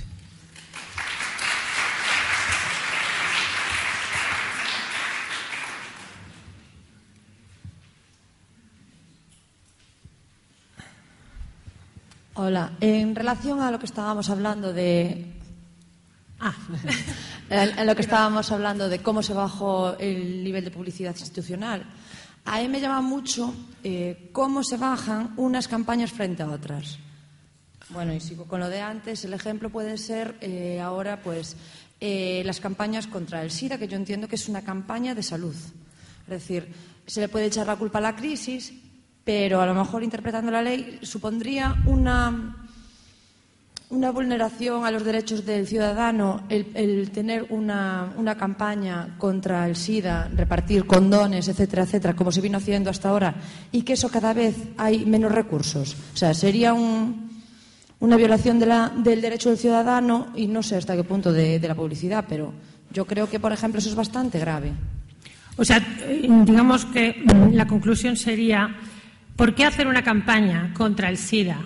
Hola, en relación a lo que estábamos hablando de... Ah, en lo que estábamos hablando de cómo se bajó el nivel de publicidad institucional, a mí me llama mucho eh, cómo se bajan unas campañas frente a otras. Bueno, y sigo con lo de antes. El ejemplo puede ser eh, ahora, pues, eh, las campañas contra el SIDA, que yo entiendo que es una campaña de salud. Es decir, se le puede echar la culpa a la crisis, pero a lo mejor interpretando la ley supondría una, una vulneración a los derechos del ciudadano el, el tener una, una campaña contra el SIDA, repartir condones, etcétera, etcétera, como se vino haciendo hasta ahora, y que eso cada vez hay menos recursos. O sea, sería un, una violación de la, del derecho del ciudadano y no sé hasta qué punto de, de la publicidad, pero yo creo que, por ejemplo, eso es bastante grave. O sea, digamos que la conclusión sería... ¿Por qué hacer una campaña contra el SIDA?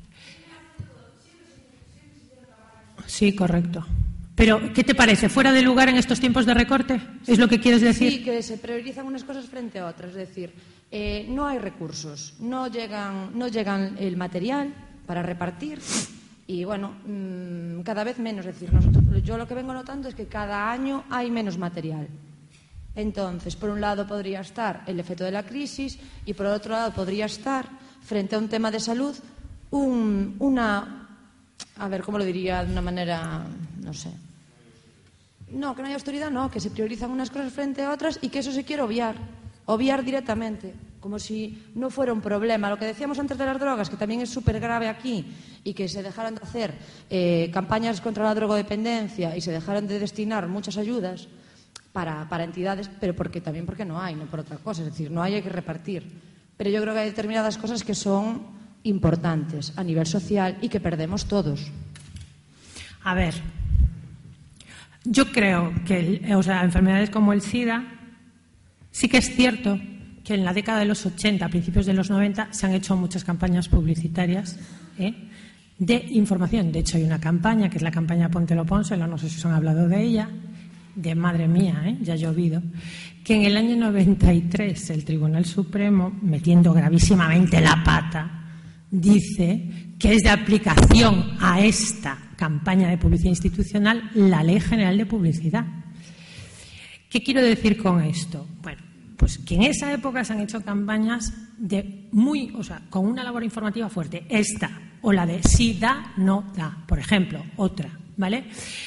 Sí, correcto. Pero, ¿qué te parece? ¿Fuera de lugar en estos tiempos de recorte? ¿Es lo que quieres decir? Sí, que se priorizan unas cosas frente a otras. Es decir, eh, no hay recursos, no llegan, no llegan el material para repartir y, bueno, mmm, cada vez menos. Es decir, nosotros, yo lo que vengo notando es que cada año hay menos material. Entonces, por un lado podría estar el efecto de la crisis y por otro lado podría estar, frente a un tema de salud, un, una... A ver, ¿cómo lo diría de una manera? No sé. No, que no hay austeridad, no, que se priorizan unas cosas frente a otras y que eso se quiere obviar. Obviar directamente, como si no fuera un problema. Lo que decíamos antes de las drogas, que también es súper grave aquí, y que se dejaran de hacer eh, campañas contra la drogodependencia y se dejaran de destinar muchas ayudas Para, para entidades, pero porque también porque no hay, no por otra cosa. Es decir, no hay, hay que repartir. Pero yo creo que hay determinadas cosas que son importantes a nivel social y que perdemos todos. A ver, yo creo que o sea, enfermedades como el SIDA, sí que es cierto que en la década de los ochenta, a principios de los noventa, se han hecho muchas campañas publicitarias ¿eh? de información. De hecho, hay una campaña, que es la campaña Póntelo Pónselo, no sé si os han hablado de ella, de madre mía, ¿eh? ya ha llovido, que en el año noventa y tres el Tribunal Supremo, metiendo gravísimamente la pata, dice que es de aplicación a esta campaña de publicidad institucional la Ley General de Publicidad. ¿Qué quiero decir con esto? Bueno, pues que en esa época se han hecho campañas de muy, o sea, con una labor informativa fuerte. Esta, o la de si da, no da, por ejemplo, otra, ¿vale?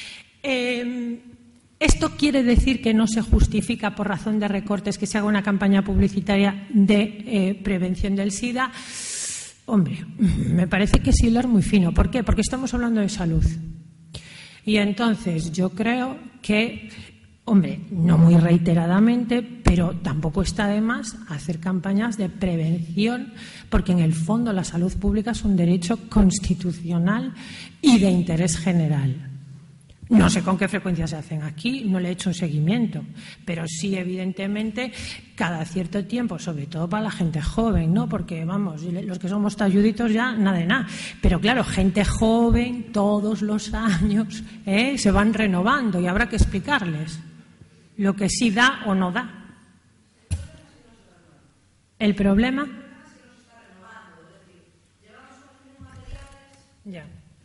Eh, ¿Esto quiere decir que no se justifica por razón de recortes que se haga una campaña publicitaria de eh, prevención del SIDA? Hombre, me parece que es hilar muy fino. ¿Por qué? Porque estamos hablando de salud. Y entonces yo creo que, hombre, no muy reiteradamente, pero tampoco está de más hacer campañas de prevención, porque en el fondo la salud pública es un derecho constitucional y de interés general. No sé con qué frecuencia se hacen aquí, no le he hecho un seguimiento, pero sí, evidentemente, cada cierto tiempo, sobre todo para la gente joven, ¿no? Porque, vamos, los que somos talluditos ya, nada de nada. Pero, claro, gente joven, todos los años, ¿eh? Se van renovando y habrá que explicarles lo que sí da o no da. ¿El problema? Ya.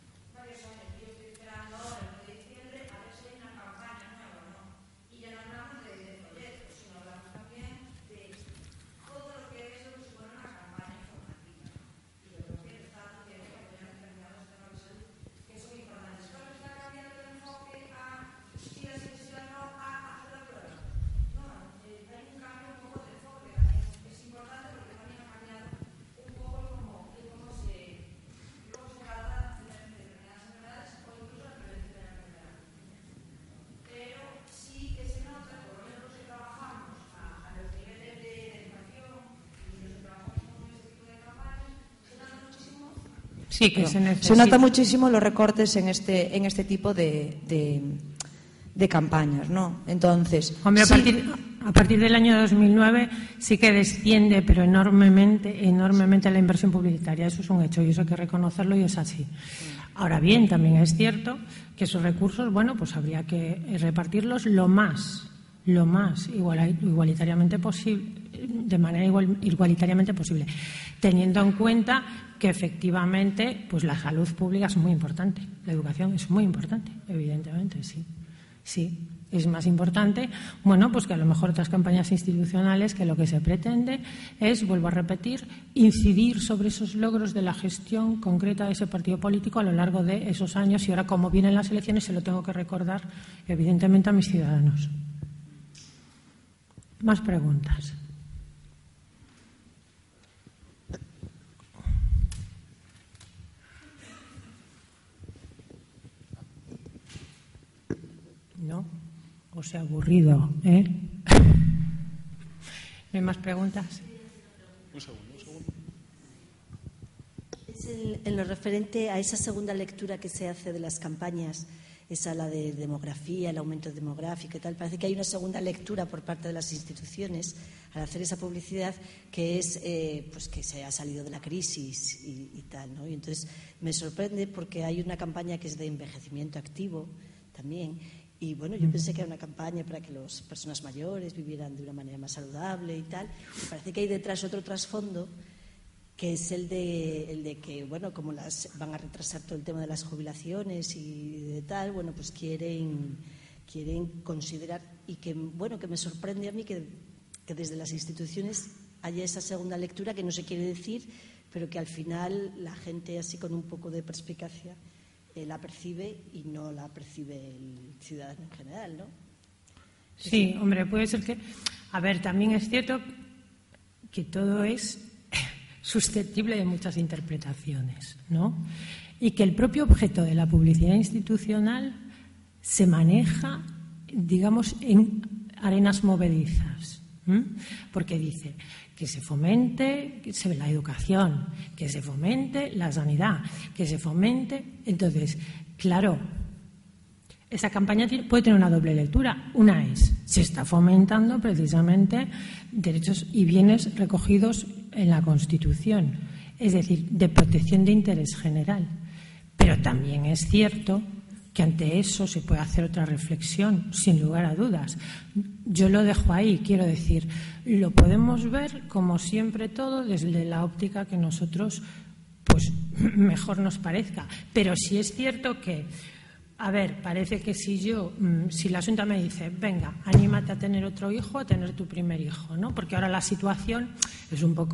Sí, que se, se nota muchísimo los recortes en este en este tipo de, de, de campañas, ¿no? Entonces, hombre, a, sí, partir, a partir del año dos mil nueve sí que desciende, pero enormemente, enormemente la inversión publicitaria. Eso es un hecho y eso hay que reconocerlo y es así. Ahora bien, también es cierto que esos recursos, bueno, pues habría que repartirlos lo más, lo más igual, igualitariamente posible, de manera igual, igualitariamente posible, teniendo en cuenta que efectivamente pues la salud pública es muy importante, la educación es muy importante, evidentemente, sí, sí, es más importante, bueno, pues que a lo mejor otras campañas institucionales que lo que se pretende es, vuelvo a repetir, incidir sobre esos logros de la gestión concreta de ese partido político a lo largo de esos años y ahora como vienen las elecciones se lo tengo que recordar evidentemente a mis ciudadanos. Más preguntas. ¿No? O sea, aburrido, ¿eh? ¿No hay más preguntas? Un segundo, un segundo. Es el, en lo referente a esa segunda lectura que se hace de las campañas, esa la de demografía, el aumento demográfico y tal, parece que hay una segunda lectura por parte de las instituciones al hacer esa publicidad que es eh, pues que se ha salido de la crisis y, y tal, ¿no? Y entonces me sorprende porque hay una campaña que es de envejecimiento activo también. Y bueno, yo pensé que era una campaña para que las personas mayores vivieran de una manera más saludable y tal. Y parece que hay detrás otro trasfondo que es el de, el de que, bueno, como las van a retrasar todo el tema de las jubilaciones y de tal, bueno, pues quieren, quieren considerar y que, bueno, que me sorprende a mí que, que desde las instituciones haya esa segunda lectura que no se quiere decir, pero que al final la gente así con un poco de perspicacia Eh, la percibe y no la percibe el ciudadano en general, ¿no? Sí, hombre, puede ser que... A ver, también es cierto que todo es susceptible de muchas interpretaciones, ¿no? Y que el propio objeto de la publicidad institucional se maneja, digamos, en arenas movedizas, ¿m? Porque dice que se fomente que se, la educación, que se fomente la sanidad, que se fomente... Entonces, claro, esa campaña tiene, puede tener una doble lectura. Una es, se está fomentando precisamente derechos y bienes recogidos en la Constitución, es decir, de protección de interés general. Pero también es cierto que ante eso se puede hacer otra reflexión, sin lugar a dudas. Yo lo dejo ahí, quiero decir, lo podemos ver, como siempre todo, desde la óptica que nosotros, pues, mejor nos parezca. Pero sí es cierto que, a ver, parece que si yo, si la Junta me dice, venga, anímate a tener otro hijo, a tener tu primer hijo, ¿no? Porque ahora la situación es un poco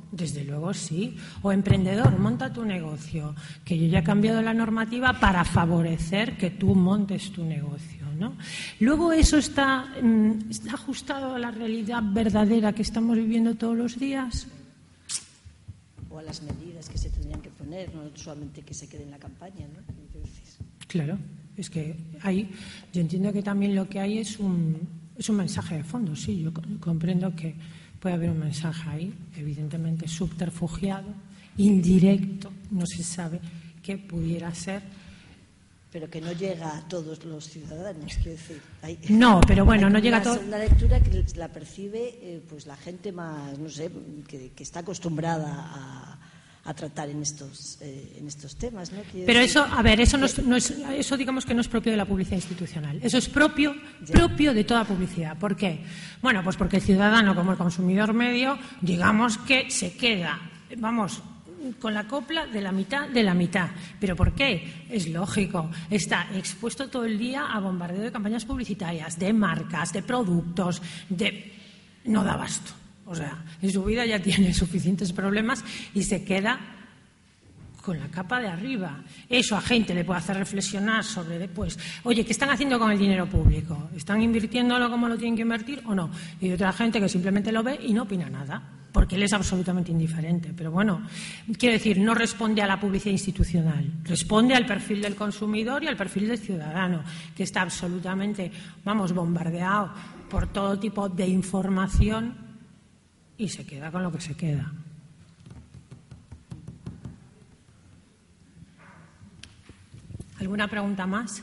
Desde luego sí. O emprendedor, monta tu negocio, que yo ya he cambiado la normativa para favorecer que tú montes tu negocio, ¿no? Luego eso está, está ajustado a la realidad verdadera que estamos viviendo todos los días. O a las medidas que se tendrían que poner, no solamente que se quede en la campaña, ¿no? Entonces... Claro, es que hay, yo entiendo que también lo que hay es un, es un mensaje de fondo, sí, yo comprendo que puede haber un mensaje ahí, evidentemente subterfugiado, indirecto, no se sabe qué pudiera ser. Pero que no llega a todos los ciudadanos, quiero decir. Hay, no, pero bueno, no llega a todos. Una lectura que la percibe eh, pues la gente más, no sé, que, que está acostumbrada a, a tratar en estos eh, en estos temas, ¿no? Quiero pero decir, eso, a ver, eso no es, no es, eso digamos que no es propio de la publicidad institucional. Eso es propio, ya. propio de toda publicidad. ¿Por qué? Bueno, pues porque el ciudadano, como el consumidor medio, digamos que se queda, vamos, con la copla de la mitad de la mitad. ¿Pero por qué? Es lógico. Está expuesto todo el día a bombardeo de campañas publicitarias, de marcas, de productos, de... no da abasto. O sea, en su vida ya tiene suficientes problemas y se queda con la capa de arriba. Eso a gente le puede hacer reflexionar sobre después, oye, ¿qué están haciendo con el dinero público? ¿Están invirtiéndolo como lo tienen que invertir o no? Y hay otra gente que simplemente lo ve y no opina nada, porque él es absolutamente indiferente. Pero bueno, quiero decir, no responde a la publicidad institucional, responde al perfil del consumidor y al perfil del ciudadano, que está absolutamente, vamos, bombardeado por todo tipo de información y se queda con lo que se queda. ¿Alguna pregunta más?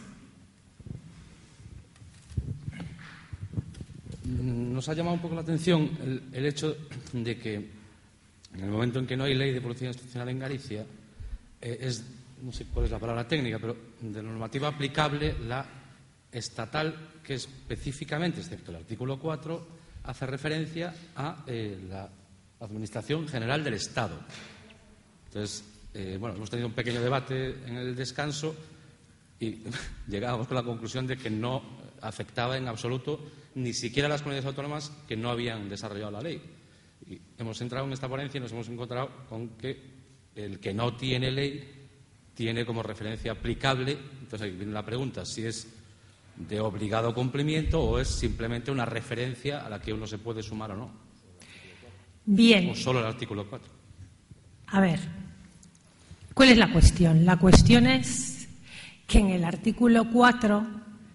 Nos ha llamado un poco la atención el, el hecho de que en el momento en que no hay ley de publicidad institucional en Galicia, eh, es, no sé cuál es la palabra técnica, pero de normativa aplicable la estatal, que específicamente, excepto el artículo cuatro, hace referencia a eh, la Administración General del Estado. Entonces, eh, bueno, hemos tenido un pequeño debate en el descanso y llegábamos con la conclusión de que no afectaba en absoluto ni siquiera a las comunidades autónomas que no habían desarrollado la ley. Y hemos entrado en esta ponencia y nos hemos encontrado con que el que no tiene ley tiene como referencia aplicable. Entonces ahí viene la pregunta, si es de obligado cumplimiento o es simplemente una referencia a la que uno se puede sumar o no. Bien. O solo el artículo cuatro. A ver, ¿cuál es la cuestión? La cuestión es que en el artículo cuatro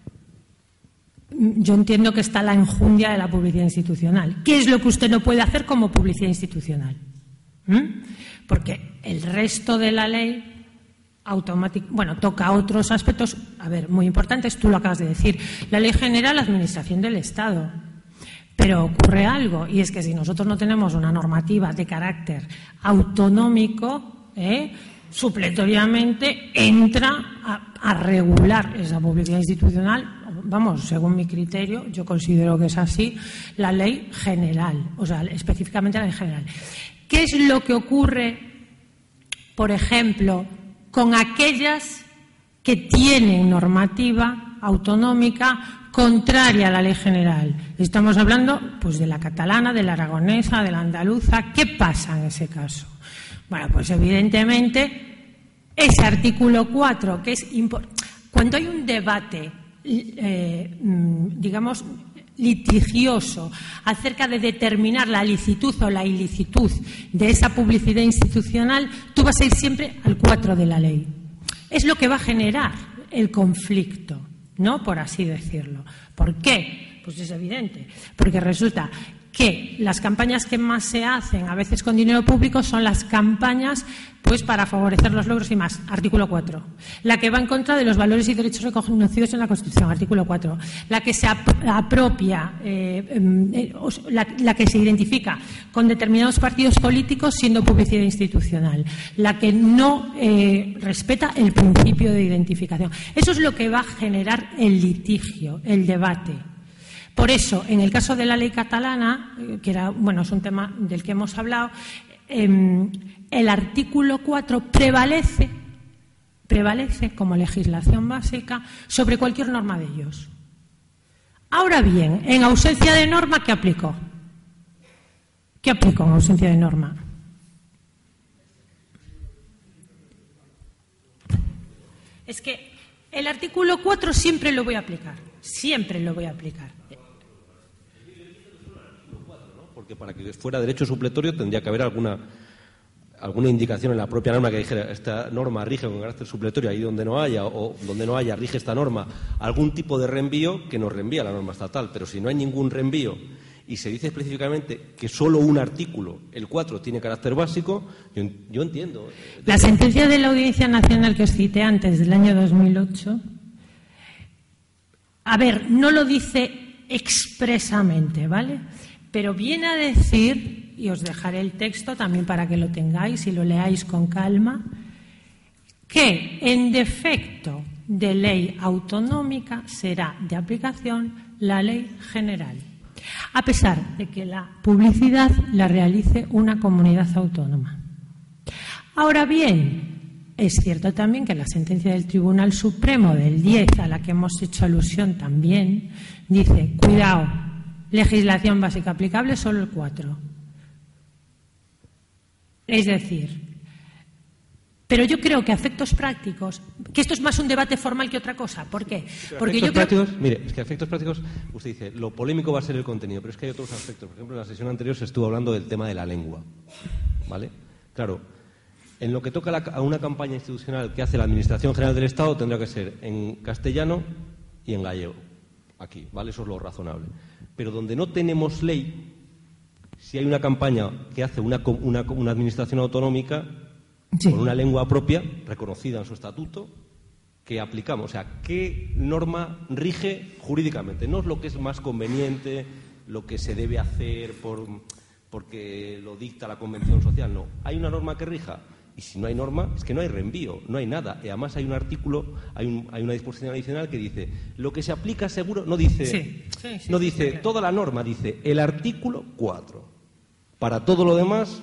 yo entiendo que está la enjundia de la publicidad institucional. ¿Qué es lo que usted no puede hacer como publicidad institucional? ¿Mm? Porque el resto de la ley automática, bueno, toca otros aspectos, a ver, muy importantes, tú lo acabas de decir. La ley genera la administración del Estado. Pero ocurre algo, y es que si nosotros no tenemos una normativa de carácter autonómico, ¿eh? supletoriamente entra a, a regular esa publicidad institucional. Vamos, según mi criterio, yo considero que es así, la ley general, o sea, específicamente la ley general. ¿Qué es lo que ocurre, por ejemplo, con aquellas que tienen normativa autonómica contraria a la ley general? Estamos hablando pues de la catalana, de la aragonesa, de la andaluza. ¿Qué pasa en ese caso? Bueno, pues evidentemente ese artículo cuatro, que es importante, cuando hay un debate, eh, digamos, litigioso acerca de determinar la licitud o la ilicitud de esa publicidad institucional, tú vas a ir siempre al cuatro de la ley. Es lo que va a generar el conflicto, ¿no? Por así decirlo. ¿Por qué? Pues es evidente. Porque resulta que las campañas que más se hacen, a veces con dinero público, son las campañas pues para favorecer los logros y más. Artículo cuatro. La que va en contra de los valores y derechos reconocidos en la Constitución. Artículo cuatro. La que se apropia, eh, eh, la, la que se identifica con determinados partidos políticos siendo publicidad institucional. La que no eh, respeta el principio de identificación. Eso es lo que va a generar el litigio, el debate. Por eso, en el caso de la ley catalana, que era, bueno, es un tema del que hemos hablado, eh, el artículo cuatro prevalece, prevalece como legislación básica sobre cualquier norma de ellos. Ahora bien, en ausencia de norma, ¿qué aplicó? ¿Qué aplicó en ausencia de norma? Es que el artículo cuatro siempre lo voy a aplicar, siempre lo voy a aplicar. Porque para que fuera derecho supletorio tendría que haber alguna alguna indicación en la propia norma que dijera esta norma rige con carácter supletorio ahí donde no haya, o donde no haya rige esta norma, algún tipo de reenvío que nos reenvía la norma estatal. Pero si no hay ningún reenvío y se dice específicamente que solo un artículo, el cuatro, tiene carácter básico, yo, yo entiendo. La sentencia de la Audiencia Nacional que os cité antes, del año dos mil ocho, a ver, no lo dice expresamente, ¿vale? Pero viene a decir, y os dejaré el texto también para que lo tengáis y lo leáis con calma, que en defecto de ley autonómica será de aplicación la ley general, a pesar de que la publicidad la realice una comunidad autónoma. Ahora bien, es cierto también que la sentencia del Tribunal Supremo del diez, a la que hemos hecho alusión también, dice, cuidado, legislación básica aplicable solo el cuatro. Es decir, pero yo creo que a efectos prácticos, que esto es más un debate formal que otra cosa. ¿Por qué? Porque yo creo... Mire, es que a efectos prácticos, usted dice, lo polémico va a ser el contenido, pero es que hay otros aspectos. Por ejemplo, en la sesión anterior se estuvo hablando del tema de la lengua, ¿vale? Claro, en lo que toca a una campaña institucional que hace la Administración General del Estado tendrá que ser en castellano y en gallego, aquí, ¿vale? Eso es lo razonable. Pero donde no tenemos ley, si hay una campaña que hace una, una, una administración autonómica, sí, con una lengua propia, reconocida en su estatuto, que aplicamos. O sea, ¿qué norma rige jurídicamente? No es lo que es más conveniente, lo que se debe hacer por, porque lo dicta la Convención Social, no. Hay una norma que rija. Y si no hay norma, es que no hay reenvío, no hay nada. Y además hay un artículo, hay, un, hay una disposición adicional que dice, lo que se aplica seguro, no dice, sí, sí, sí, no dice sí, toda la norma, dice el artículo cuatro. Para todo lo demás,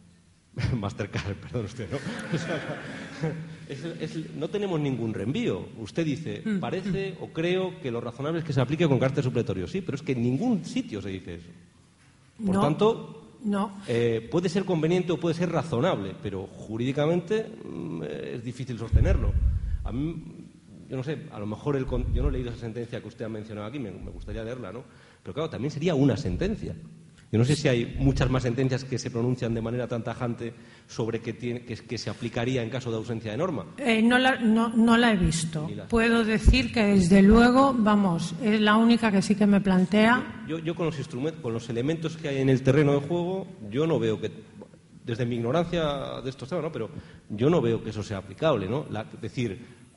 Mastercard, perdón usted, ¿no? O sea, es, es, no tenemos ningún reenvío. Usted dice, parece o creo que lo razonable es que se aplique con carácter supletorio. Sí, pero es que en ningún sitio se dice eso. Por no. tanto... No. Eh, puede ser conveniente o puede ser razonable, pero jurídicamente mm, es difícil sostenerlo. A mí, yo no sé, a lo mejor el, yo no he leído esa sentencia que usted ha mencionado aquí, me, me gustaría leerla, ¿no? Pero claro, también sería una sentencia. Yo no sé si hay muchas más sentencias que se pronuncian de manera tan tajante sobre que, tiene, que, que se aplicaría en caso de ausencia de norma. Eh, no, la, no, no la he visto. Puedo decir que, desde luego, vamos, es la única que sí que me plantea. Yo, yo con los instrumentos, con los elementos que hay en el terreno de juego, yo no veo que, desde mi ignorancia de estos temas, ¿no? Pero yo no veo que eso sea aplicable, ¿no? La, es decir,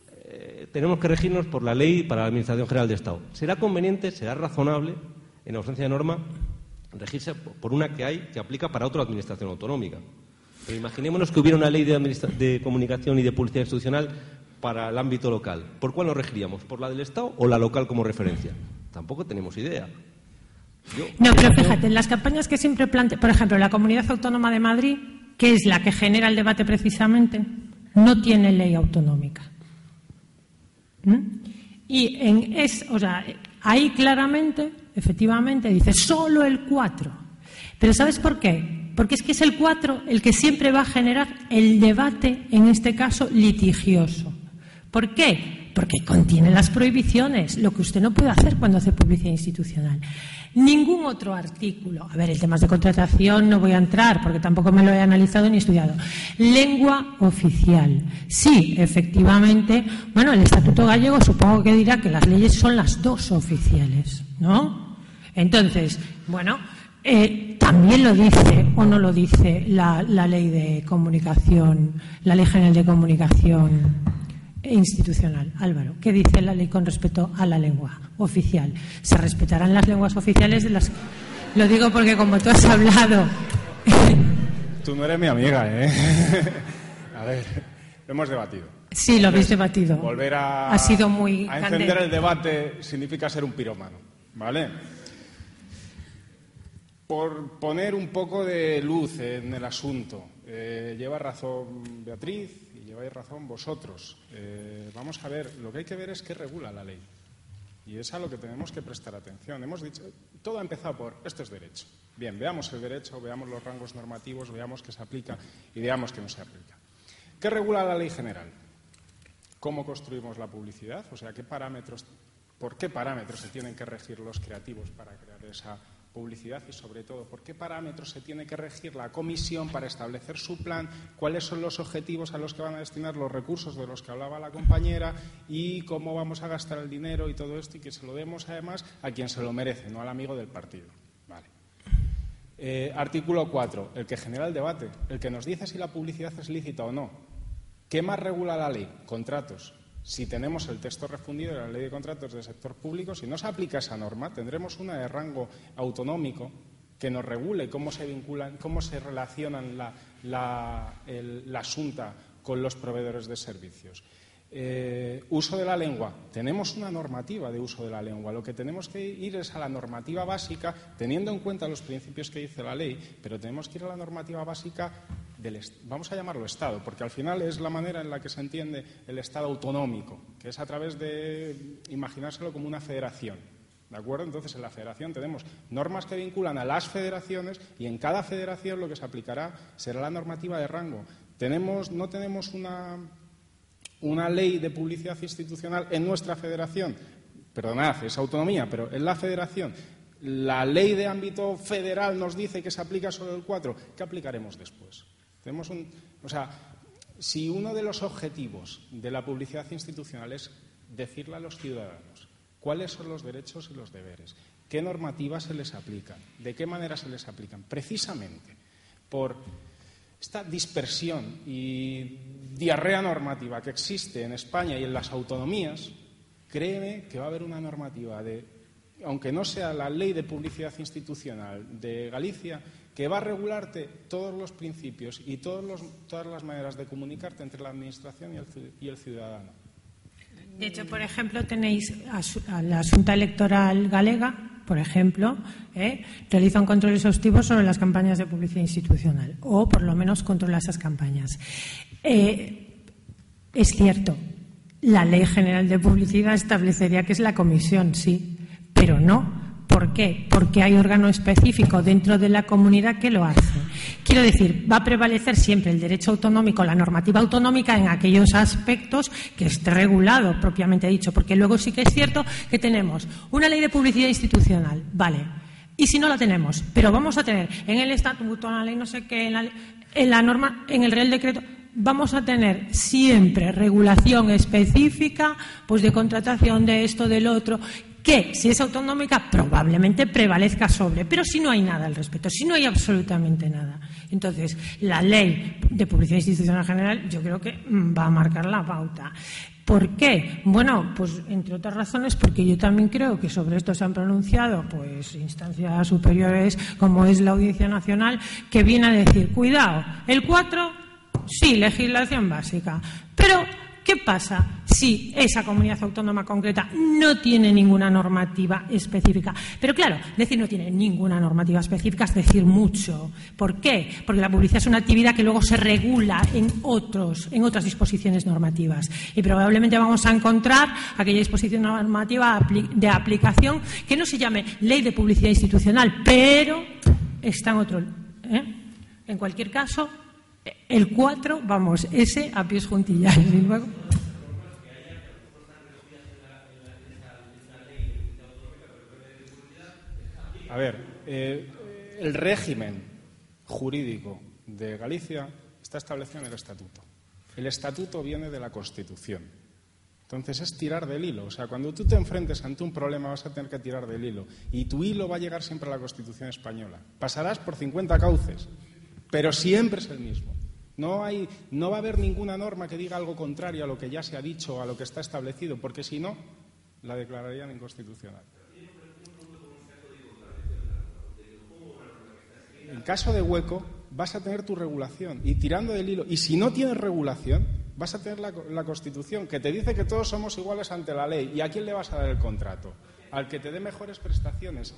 eh, tenemos que regirnos por la ley para la Administración General del Estado. ¿Será conveniente, será razonable, en ausencia de norma, regirse por una que hay que aplica para otra administración autonómica? Pero imaginémonos que hubiera una ley de, de comunicación y de publicidad institucional para el ámbito local. ¿Por cuál nos regiríamos? ¿Por la del Estado o la local como referencia? Tampoco tenemos idea. Yo... No, pero fíjate, en las campañas que siempre plantea, por ejemplo, la Comunidad Autónoma de Madrid, que es la que genera el debate precisamente, no tiene ley autonómica. ¿Mm? Y en es, o sea, ahí claramente, efectivamente, dice solo el cuatro. Pero ¿sabes por qué? Porque es que es el cuatro el que siempre va a generar el debate, en este caso, litigioso. ¿Por qué? Porque contiene las prohibiciones, lo que usted no puede hacer cuando hace publicidad institucional. Ningún otro artículo. A ver, el tema de contratación no voy a entrar porque tampoco me lo he analizado ni estudiado. Lengua oficial. Sí, efectivamente. Bueno, el Estatuto Gallego supongo que dirá que las leyes son las dos oficiales, ¿no? Entonces, bueno, eh, también lo dice o no lo dice la, la ley de comunicación, la Ley General de Comunicación Institucional. Álvaro, ¿qué dice la ley con respecto a la lengua oficial? ¿Se respetarán las lenguas oficiales de las...? Lo digo porque como tú has hablado... Tú no eres mi amiga, ¿eh? A ver, lo hemos debatido. Sí, lo habéis debatido. Volver a, ha sido muy a encender candente. El debate significa ser un pirómano, ¿vale? Por poner un poco de luz en el asunto, eh, lleva razón Beatriz y lleváis razón vosotros. Eh, vamos a ver, lo que hay que ver es qué regula la ley. Y es a lo que tenemos que prestar atención. Hemos dicho, todo ha empezado por, esto es derecho. Bien, veamos el derecho, veamos los rangos normativos, veamos qué se aplica y veamos qué no se aplica. ¿Qué regula la ley general? cómo construimos la publicidad, o sea, qué parámetros, por qué parámetros se tienen que regir los creativos para crear esa publicidad y, sobre todo, por qué parámetros se tiene que regir la comisión para establecer su plan, cuáles son los objetivos a los que van a destinar los recursos de los que hablaba la compañera y cómo vamos a gastar el dinero y todo esto, y que se lo demos además a quien se lo merece, no al amigo del partido. Vale. Eh, artículo cuatro, el que genera el debate, el que nos dice si la publicidad es lícita o no. ¿Qué más regula la ley? Contratos. Si tenemos el texto refundido de la Ley de Contratos del Sector Público, si no se aplica esa norma, tendremos una de rango autonómico que nos regule cómo se vinculan, cómo se relacionan la, la, el, la asunta con los proveedores de servicios. Eh, uso de la lengua. Tenemos una normativa de uso de la lengua. Lo que tenemos que ir es a la normativa básica, teniendo en cuenta los principios que dice la ley, pero tenemos que ir a la normativa básica del, vamos a llamarlo Estado, porque al final es la manera en la que se entiende el Estado autonómico, que es a través de imaginárselo como una federación. ¿De acuerdo? Entonces, en la federación tenemos normas que vinculan a las federaciones y en cada federación lo que se aplicará será la normativa de rango. Tenemos, no tenemos una... una ley de publicidad institucional en nuestra federación, perdonad, es autonomía, pero en la federación, la ley de ámbito federal nos dice que se aplica solo el cuatro, ¿qué aplicaremos después? Tenemos un, o sea, si uno de los objetivos de la publicidad institucional es decirle a los ciudadanos cuáles son los derechos y los deberes, qué normativas se les aplican, de qué manera se les aplican, precisamente por esta dispersión y diarrea normativa que existe en España y en las autonomías, créeme que va a haber una normativa, de, aunque no sea la Ley de Publicidad Institucional de Galicia, que va a regularte todos los principios y todos los, todas las maneras de comunicarte entre la Administración y el, y el ciudadano. De hecho, por ejemplo, tenéis a la Xunta Electoral Galega, por ejemplo, ¿eh? realiza un control exhaustivo sobre las campañas de publicidad institucional, o por lo menos controla esas campañas. Eh, es cierto, la Ley General de Publicidad establecería que es la comisión, sí, pero no. ¿Por qué? Porque hay órgano específico dentro de la comunidad que lo hace. Quiero decir, va a prevalecer siempre el derecho autonómico, la normativa autonómica en aquellos aspectos que esté regulado, propiamente dicho, porque luego sí que es cierto que tenemos una ley de publicidad institucional, vale, y si no la tenemos, pero vamos a tener en el estatuto, en la ley no sé qué, en la, en la norma, en el Real Decreto, vamos a tener siempre regulación específica, pues de contratación de esto, del otro, que si es autonómica probablemente prevalezca sobre, pero si no hay nada al respecto, si no hay absolutamente nada. Entonces, la Ley de Publicidad Institucional General yo creo que va a marcar la pauta. ¿Por qué? Bueno, pues entre otras razones porque yo también creo que sobre esto se han pronunciado pues instancias superiores como es la Audiencia Nacional, que viene a decir, cuidado, el cuatro, sí, legislación básica, pero ¿qué pasa si esa comunidad autónoma concreta no tiene ninguna normativa específica? Pero claro, decir no tiene ninguna normativa específica es decir mucho. ¿Por qué? Porque la publicidad es una actividad que luego se regula en, otros, en otras disposiciones normativas. Y probablemente vamos a encontrar aquella disposición normativa de aplicación que no se llame Ley de Publicidad Institucional, pero está en otro. ¿eh? En cualquier caso, el cuatro, vamos, ese a pies juntillas. Y luego... A ver, eh, el régimen jurídico de Galicia está establecido en el Estatuto. El Estatuto viene de la Constitución. Entonces es tirar del hilo. O sea, cuando tú te enfrentes ante un problema vas a tener que tirar del hilo. Y tu hilo va a llegar siempre a la Constitución española. Pasarás por cincuenta cauces, pero siempre es el mismo. No hay, no va a haber ninguna norma que diga algo contrario a lo que ya se ha dicho, a lo que está establecido, porque si no, la declararían inconstitucional. En caso de hueco, vas a tener tu regulación y tirando del hilo. Y si no tienes regulación, vas a tener la, la Constitución, que te dice que todos somos iguales ante la ley. ¿Y a quién le vas a dar el contrato? Al que te dé mejores prestaciones.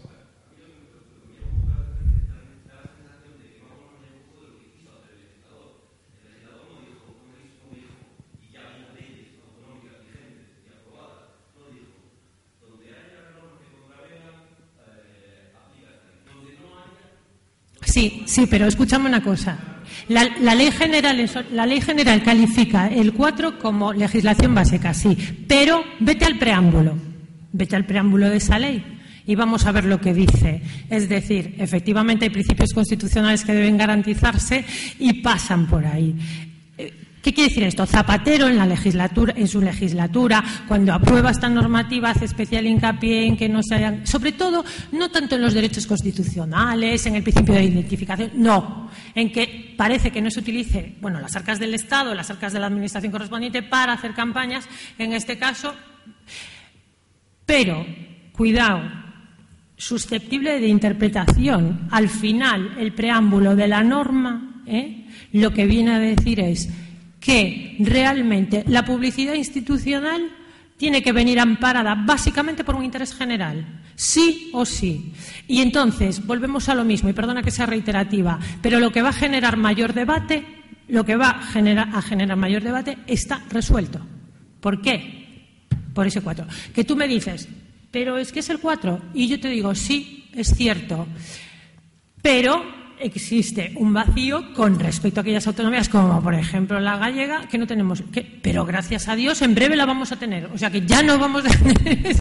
Sí, sí, pero escúchame una cosa. La, la, ley general, la ley general califica el cuatro como legislación básica, sí, pero vete al preámbulo, vete al preámbulo de esa ley y vamos a ver lo que dice. Es decir, efectivamente hay principios constitucionales que deben garantizarse y pasan por ahí. ¿Qué quiere decir esto? Zapatero en la legislatura, en su legislatura, cuando aprueba esta normativa, hace especial hincapié en que no se hayan, sobre todo, no tanto en los derechos constitucionales, en el principio de identificación, no, en que parece que no se utilice, bueno, las arcas del Estado, las arcas de la administración correspondiente para hacer campañas, en este caso, pero, cuidado, susceptible de interpretación. Al final, el preámbulo de la norma, ¿eh? lo que viene a decir es que realmente la publicidad institucional tiene que venir amparada básicamente por un interés general, sí o sí. Y entonces, volvemos a lo mismo, y perdona que sea reiterativa, pero lo que va a generar mayor debate, lo que va a generar, a generar mayor debate está resuelto. ¿Por qué? Por ese cuatro. Que tú me dices, pero es que es el cuatro, y yo te digo, sí, es cierto, pero existe un vacío con respecto a aquellas autonomías como por ejemplo la gallega que no tenemos, que, pero gracias a Dios en breve la vamos a tener, o sea que ya no vamos a tener